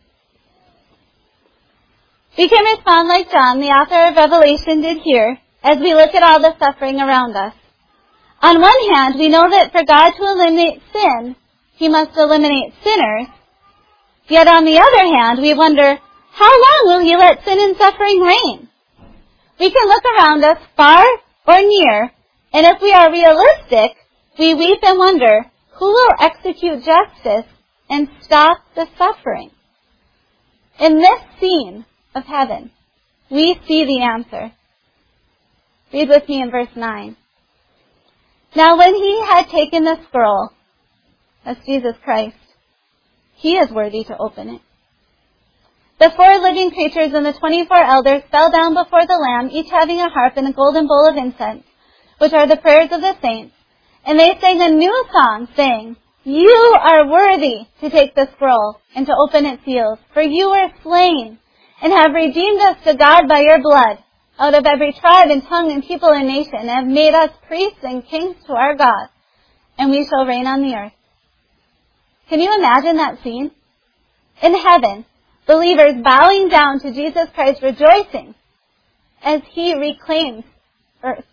We can respond like John, the author of Revelation, did here, as we look at all the suffering around us. On one hand, we know that for God to eliminate sin, He must eliminate sinners. Yet on the other hand, we wonder, how long will He let sin and suffering reign? We can look around us far or near, and if we are realistic, we weep and wonder, who will execute justice and stop the suffering? In this scene of heaven, we see the answer. Read with me in verse nine. Now when He had taken the scroll, that's Jesus Christ, He is worthy to open it. The four living creatures and the twenty-four elders fell down before the Lamb, each having a harp and a golden bowl of incense, which are the prayers of the saints. And they sang a new song, saying, "You are worthy to take the scroll and to open its seals, for you were slain and have redeemed us to God by your blood out of every tribe and tongue and people and nation, and have made us priests and kings to our God, and we shall reign on the earth." Can you imagine that scene? In heaven, believers bowing down to Jesus Christ, rejoicing as He reclaims earth.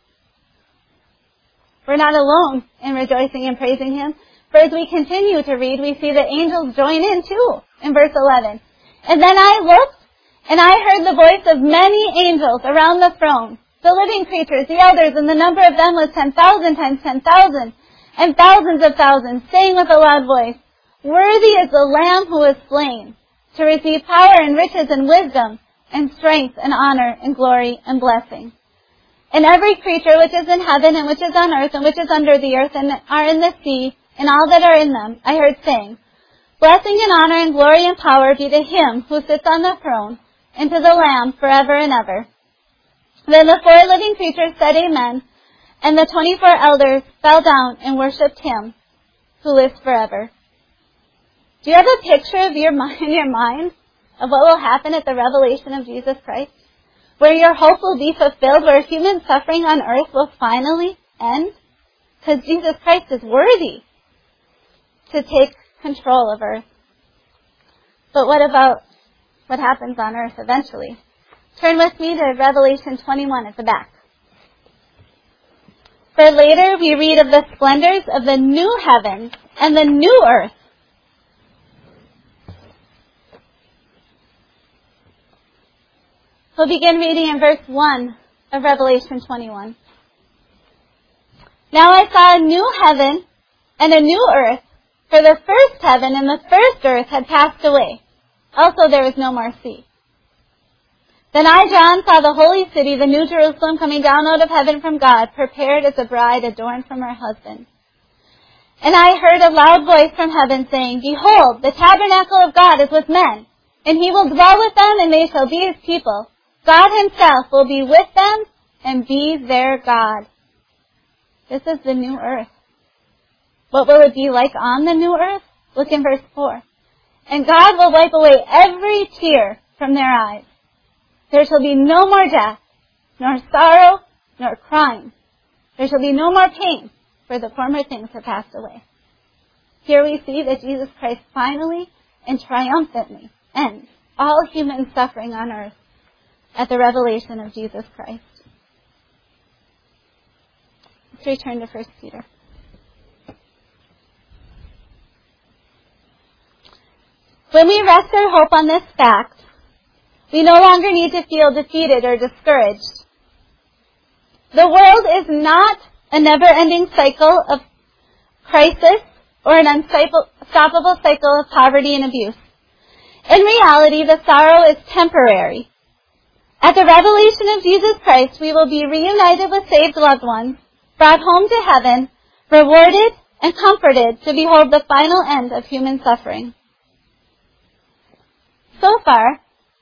We're not alone in rejoicing and praising Him, for as we continue to read, we see that angels join in too, in verse eleven. And then I looked, and I heard the voice of many angels around the throne, the living creatures, the elders, and the number of them was ten thousand times ten thousand, and thousands of thousands, saying with a loud voice, "Worthy is the Lamb who was slain, to receive power and riches and wisdom, and strength and honor and glory and blessing." And every creature which is in heaven and which is on earth and which is under the earth and are in the sea and all that are in them, I heard saying, "Blessing and honor and glory and power be to Him who sits on the throne and to the Lamb forever and ever." Then the four living creatures said amen, and the twenty-four elders fell down and worshipped Him who lives forever. Do you have a picture of your mind, in your mind of what will happen at the revelation of Jesus Christ? Where your hope will be fulfilled, where human suffering on earth will finally end? Because Jesus Christ is worthy to take control of earth. But what about what happens on earth eventually? Turn with me to Revelation twenty-one at the back. For later we read of the splendors of the new heavens and the new earth. We'll begin reading in verse one of Revelation twenty-one. Now I saw a new heaven and a new earth, for the first heaven and the first earth had passed away. Also there was no more sea. Then I, John, saw the holy city, the new Jerusalem, coming down out of heaven from God, prepared as a bride adorned from her husband. And I heard a loud voice from heaven saying, "Behold, the tabernacle of God is with men, and He will dwell with them, and they shall be His people. God Himself will be with them and be their God." This is the new earth. What will it be like on the new earth? Look in verse four. "And God will wipe away every tear from their eyes. There shall be no more death, nor sorrow, nor crying. There shall be no more pain, for the former things have passed away." Here we see that Jesus Christ finally and triumphantly ends all human suffering on earth at the revelation of Jesus Christ. Let's return to First Peter. When we rest our hope on this fact, We no longer need to feel defeated or discouraged. The world is not a never-ending cycle of crisis or an unstoppable cycle of poverty and abuse. In reality, the sorrow is temporary. At the revelation of Jesus Christ, we will be reunited with saved loved ones, brought home to heaven, rewarded and comforted to behold the final end of human suffering. So far,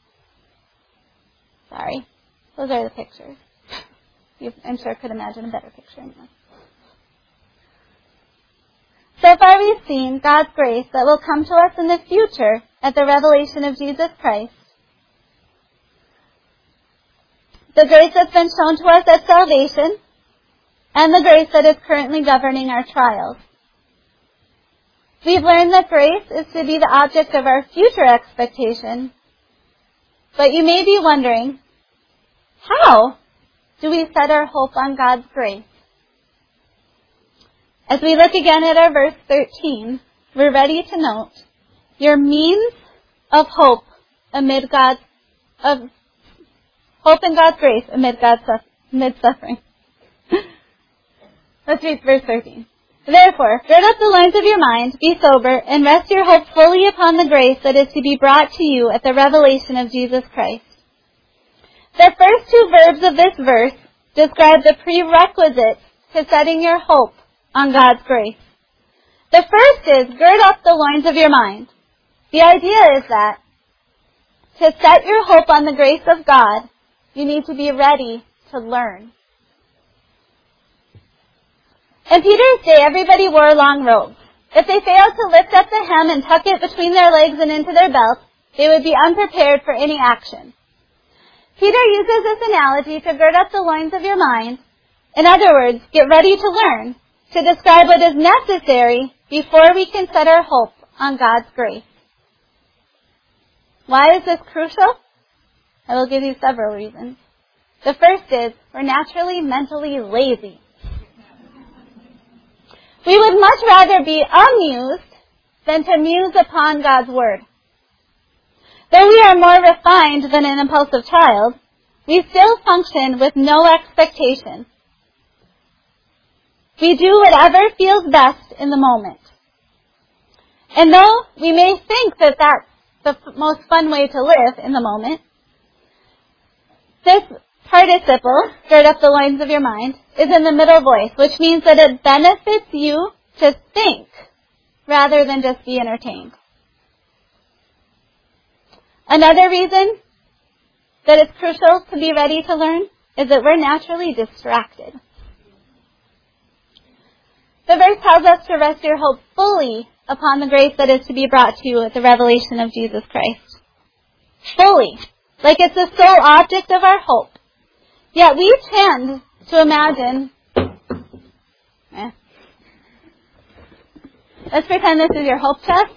sorry, those are the pictures. You, I'm sure could imagine a better picture anyway. So far we've seen God's grace that will come to us in the future at the revelation of Jesus Christ. The grace that's been shown to us at salvation, and the grace that is currently governing our trials. We've learned that grace is to be the object of our future expectation, but you may be wondering, how do we set our hope on God's grace? As we look again at our verse thirteen, we're ready to note your means of hope amid God's of hope in God's grace amid God's amid suffering. Let's read verse thirteen. Therefore, gird up the loins of your mind, be sober, and rest your hope fully upon the grace that is to be brought to you at the revelation of Jesus Christ. The first two verbs of this verse describe the prerequisites to setting your hope on God's grace. The first is, gird up the loins of your mind. The idea is that to set your hope on the grace of God, you need to be ready to learn. In Peter's day, everybody wore long robes. If they failed to lift up the hem and tuck it between their legs and into their belt, they would be unprepared for any action. Peter uses this analogy to gird up the loins of your mind. In other words, get ready to learn, to describe what is necessary before we can set our hope on God's grace. Why is this crucial? I will give you several reasons. The first is, we're naturally mentally lazy. We would much rather be amused than to muse upon God's Word. Though we are more refined than an impulsive child, we still function with no expectation. We do whatever feels best in the moment. And though we may think that that's the f- most fun way to live in the moment, this participle, gird up the loins of your mind, is in the middle voice, which means that it benefits you to think rather than just be entertained. Another reason that it's crucial to be ready to learn is that we're naturally distracted. The verse tells us to rest your hope fully upon the grace that is to be brought to you at the revelation of Jesus Christ. Fully. Like it's the sole object of our hope. Yet we tend to imagine... Eh. Let's pretend this is your hope chest.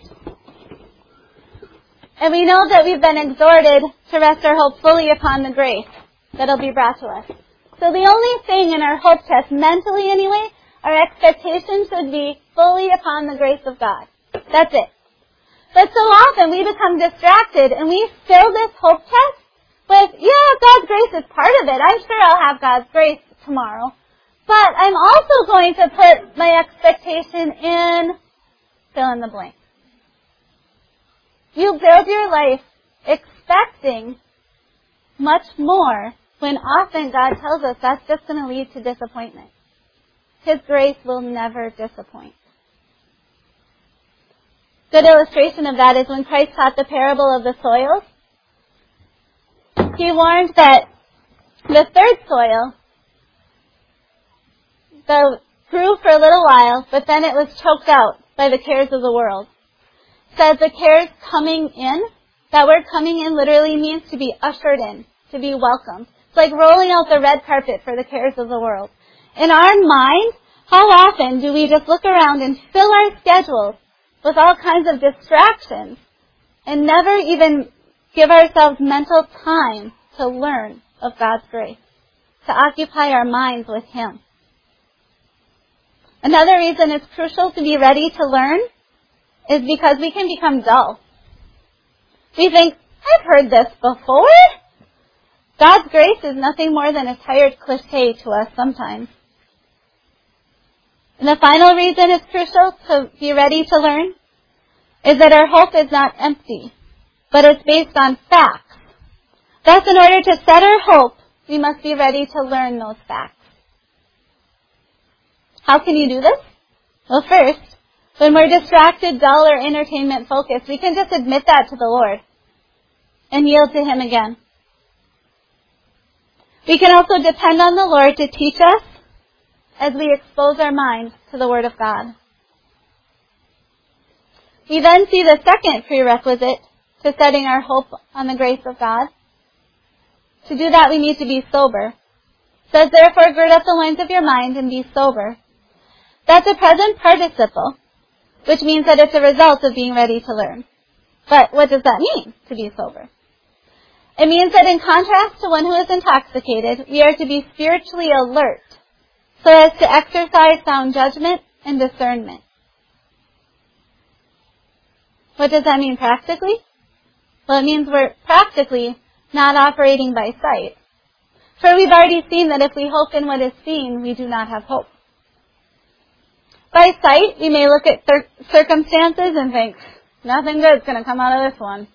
And we know that we've been exhorted to rest our hope fully upon the grace that will be brought to us. So the only thing in our hope chest, mentally anyway, our expectation should be fully upon the grace of God. That's it. But so often we become distracted and we fill this hope chest with, yeah, God's grace is part of it. I'm sure I'll have God's grace tomorrow. But I'm also going to put my expectation in fill in the blank. You build your life expecting much more when often God tells us that's just going to lead to disappointment. His grace will never disappoint. Good illustration of that is when Christ taught the parable of the soils. He warned that the third soil the, grew for a little while, but then it was choked out by the cares of the world. Says the cares coming in, that word coming in literally means to be ushered in, to be welcomed. It's like rolling out the red carpet for the cares of the world. In our mind, how often do we just look around and fill our schedules with all kinds of distractions and never even give ourselves mental time to learn of God's grace, to occupy our minds with Him? Another reason it's crucial to be ready to learn is because we can become dull. We think, I've heard this before. God's grace is nothing more than a tired cliche to us sometimes. And the final reason it's crucial to be ready to learn is that our hope is not empty, but it's based on facts. Thus, in order to set our hope, we must be ready to learn those facts. How can you do this? Well, first, when we're distracted, dull, or entertainment focused, we can just admit that to the Lord and yield to Him again. We can also depend on the Lord to teach us as we expose our minds to the Word of God. We then see the second prerequisite to setting our hope on the grace of God. To do that, we need to be sober. It says, therefore, gird up the loins of your mind and be sober. That's a present participle, which means that it's a result of being ready to learn. But what does that mean, to be sober? It means that in contrast to one who is intoxicated, we are to be spiritually alert, so as to exercise sound judgment and discernment. What does that mean practically? Well, it means we're practically not operating by sight. For we've already seen that if we hope in what is seen, we do not have hope. By sight, we may look at cir- circumstances and think, nothing good is going to come out of this one.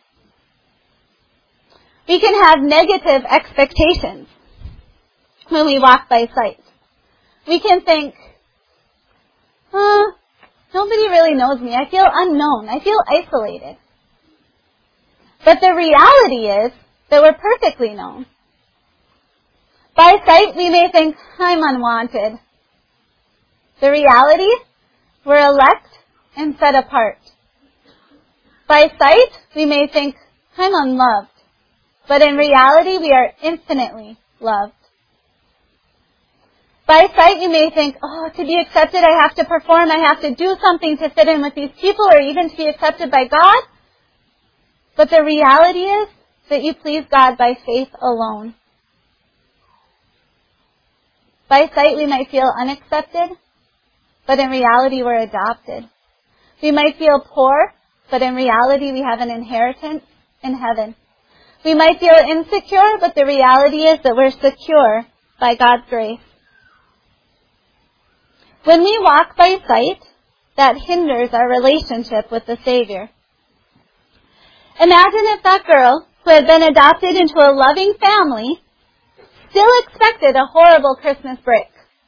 We can have negative expectations when we walk by sight. We can think, oh, nobody really knows me. I feel unknown. I feel isolated. But the reality is that we're perfectly known. By sight, we may think, I'm unwanted. The reality, we're elect and set apart. By sight, we may think, I'm unloved. But in reality, we are infinitely loved. By sight, you may think, oh, to be accepted, I have to perform, I have to do something to fit in with these people, or even to be accepted by God. But the reality is that you please God by faith alone. By sight, we might feel unaccepted, but in reality, we're adopted. We might feel poor, but in reality, we have an inheritance in heaven. We might feel insecure, but the reality is that we're secure by God's grace. When we walk by sight, that hinders our relationship with the Savior. Imagine if that girl, who had been adopted into a loving family, still expected a horrible Christmas break.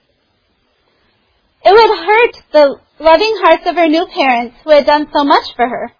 It would hurt the loving hearts of her new parents who had done so much for her.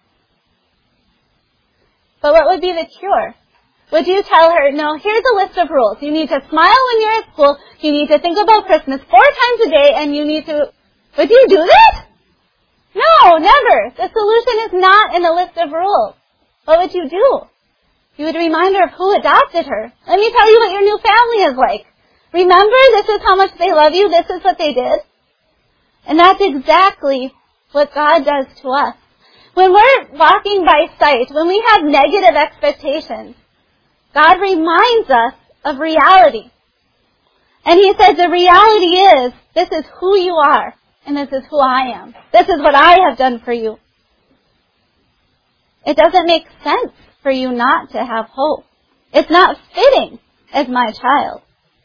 But what would be the cure? Would you tell her, no, here's a list of rules. You need to smile when you're at school. You need to think about Christmas four times a day, and you need to... Would you do that? No, never. The solution is not in the list of rules. What would you do? You would remind her of who adopted her. Let me tell you what your new family is like. Remember, this is how much they love you. This is what they did. And that's exactly what God does to us. When we're walking by sight, when we have negative expectations, God reminds us of reality. And He says the reality is, this is who you are, and this is who I am. This is what I have done for you. It doesn't make sense for you not to have hope. It's not fitting as my child.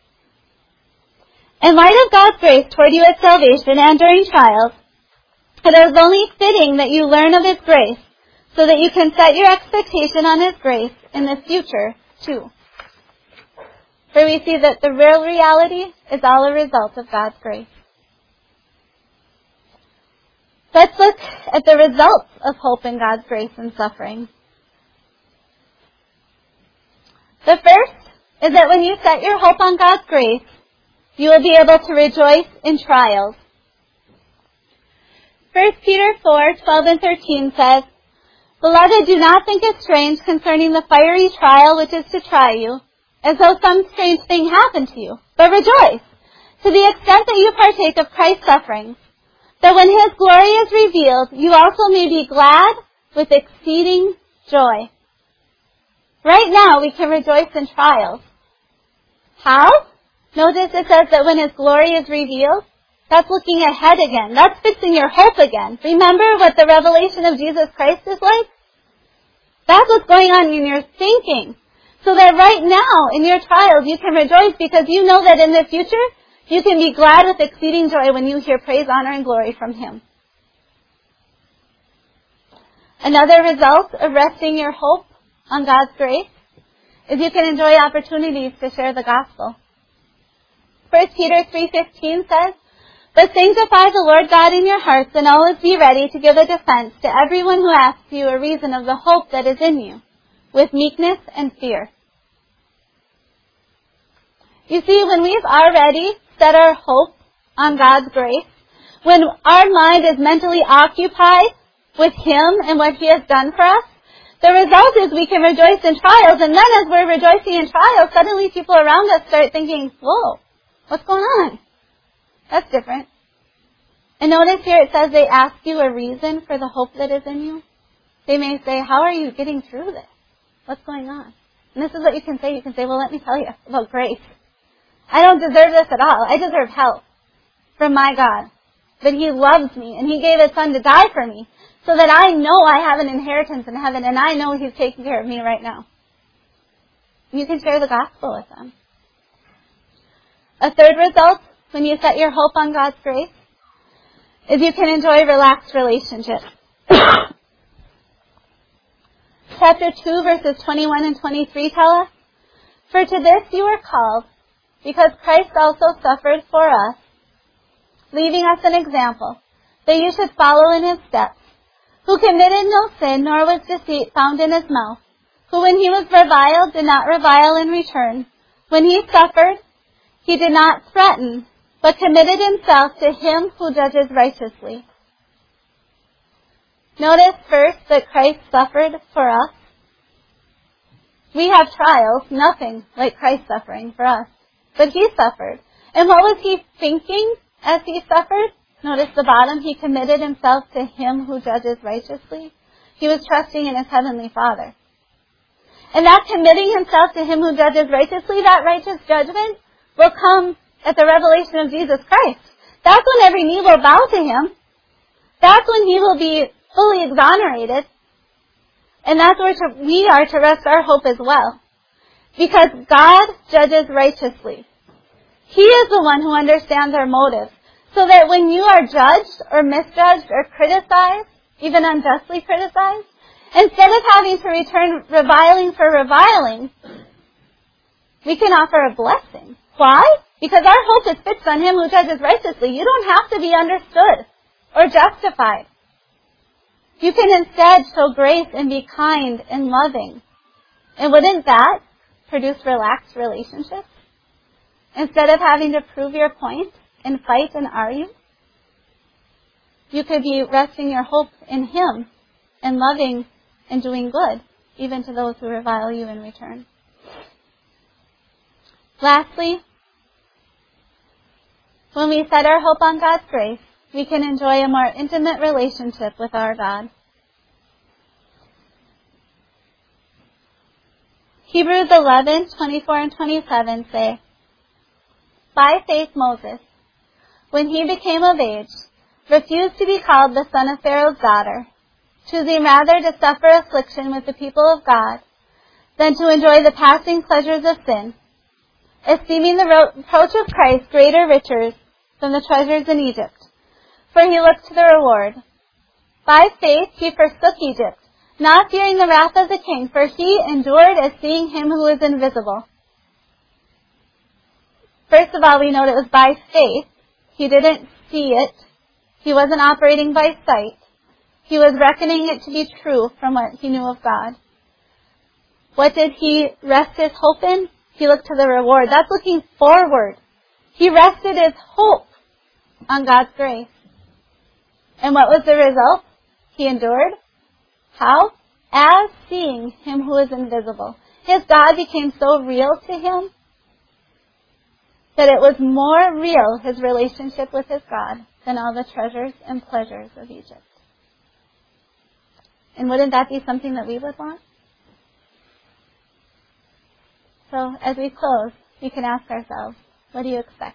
In light of God's grace toward you at salvation and during trials, it is only fitting that you learn of His grace so that you can set your expectation on His grace in the future too. For we see that the real reality is all a result of God's grace. Let's look at the results of hope in God's grace and suffering. The first is that when you set your hope on God's grace, you will be able to rejoice in trials. First Peter four, twelve and thirteen says, Beloved, do not think it strange concerning the fiery trial which is to try you, as though some strange thing happened to you, but rejoice, to the extent that you partake of Christ's sufferings, that when His glory is revealed, you also may be glad with exceeding joy. Right now, we can rejoice in trials. How? Notice it says that when His glory is revealed, that's looking ahead again. That's fixing your hope again. Remember what the revelation of Jesus Christ is like? That's what's going on in your thinking. So that right now, in your trials, you can rejoice because you know that in the future, you can be glad with exceeding joy when you hear praise, honor, and glory from Him. Another result of resting your hope on God's grace is you can enjoy opportunities to share the gospel. First Peter three fifteen says, "But sanctify the Lord God in your hearts, and always be ready to give a defense to everyone who asks you a reason of the hope that is in you, with meekness and fear." You see, when we've already set our hope on God's grace, when our mind is mentally occupied with Him and what He has done for us, the result is we can rejoice in trials, and then as we're rejoicing in trials, suddenly people around us start thinking, whoa, what's going on? That's different. And notice here it says they ask you a reason for the hope that is in you. They may say, how are you getting through this? What's going on? And this is what you can say. You can say, well, let me tell you about grace. I don't deserve this at all. I deserve help from my God. But He loves me, and He gave His Son to die for me so that I know I have an inheritance in heaven, and I know He's taking care of me right now. You can share the gospel with them. A third result, when you set your hope on God's grace, is you can enjoy relaxed relationships. Chapter two, verses twenty-one and twenty-three tell us, "For to this you are called, because Christ also suffered for us, leaving us an example, that you should follow in His steps, who committed no sin, nor was deceit found in His mouth, who when He was reviled did not revile in return. When He suffered, He did not threaten, but committed Himself to Him who judges righteously." Notice first that Christ suffered for us. We have trials, nothing like Christ suffering for us. But He suffered. And what was He thinking as He suffered? Notice the bottom, He committed Himself to Him who judges righteously. He was trusting in His Heavenly Father. And that committing Himself to Him who judges righteously, that righteous judgment will come at the revelation of Jesus Christ. That's when every knee will bow to Him. That's when He will be fully exonerated. And that's where to, we are to rest our hope as well. Because God judges righteously. He is the one who understands our motives. So that when you are judged or misjudged or criticized, even unjustly criticized, instead of having to return reviling for reviling, we can offer a blessing. Why? Because our hope is fixed on Him who judges righteously. You don't have to be understood or justified. You can instead show grace and be kind and loving. And wouldn't that produce relaxed relationships? Instead of having to prove your point and fight and argue, you could be resting your hope in Him and loving and doing good, even to those who revile you in return. Lastly, when we set our hope on God's grace, we can enjoy a more intimate relationship with our God. Hebrews eleven, twenty-four and twenty-seven say, "By faith Moses, when he became of age, refused to be called the son of Pharaoh's daughter, choosing rather to suffer affliction with the people of God than to enjoy the passing pleasures of sin, esteeming the reproach of Christ greater riches than the treasures in Egypt. For he looked to the reward. By faith he forsook Egypt, not fearing the wrath of the king, for he endured as seeing Him who is invisible." First of all, we note it was by faith. He didn't see it. He wasn't operating by sight. He was reckoning it to be true from what he knew of God. What did he rest his hope in? He looked to the reward. That's looking forward. He rested his hope on God's grace. And what was the result? He endured. How? As seeing Him who is invisible. His God became so real to him that it was more real, his relationship with his God, than all the treasures and pleasures of Egypt. And wouldn't that be something that we would want? So as we close, we can ask ourselves, what do you expect?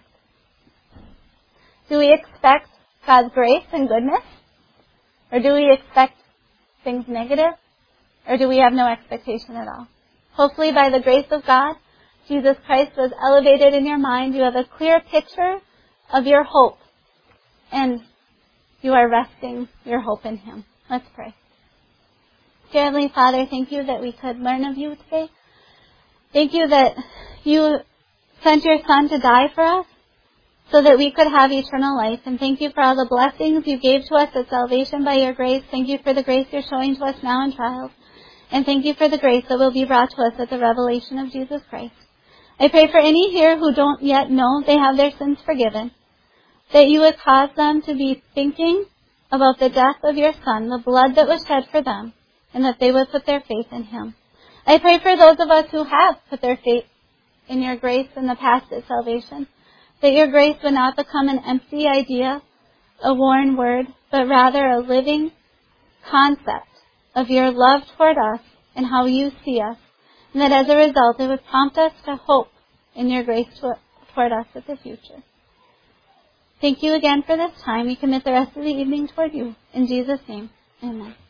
Do we expect God's grace and goodness? Or do we expect things negative? Or do we have no expectation at all? Hopefully by the grace of God, Jesus Christ was elevated in your mind. You have a clear picture of your hope. And you are resting your hope in Him. Let's pray. Dear Heavenly Father, thank you that we could learn of you today. Thank you that you sent your Son to die for us so that we could have eternal life. And thank you for all the blessings you gave to us at salvation by your grace. Thank you for the grace you're showing to us now in trials. And thank you for the grace that will be brought to us at the revelation of Jesus Christ. I pray for any here who don't yet know they have their sins forgiven, that you would cause them to be thinking about the death of your Son, the blood that was shed for them, and that they would put their faith in Him. I pray for those of us who have put their faith in your grace in the past at salvation, that your grace would not become an empty idea, a worn word, but rather a living concept of your love toward us and how you see us, and that as a result it would prompt us to hope in your grace toward us at the future. Thank you again for this time. We commit the rest of the evening toward you. In Jesus' name, amen.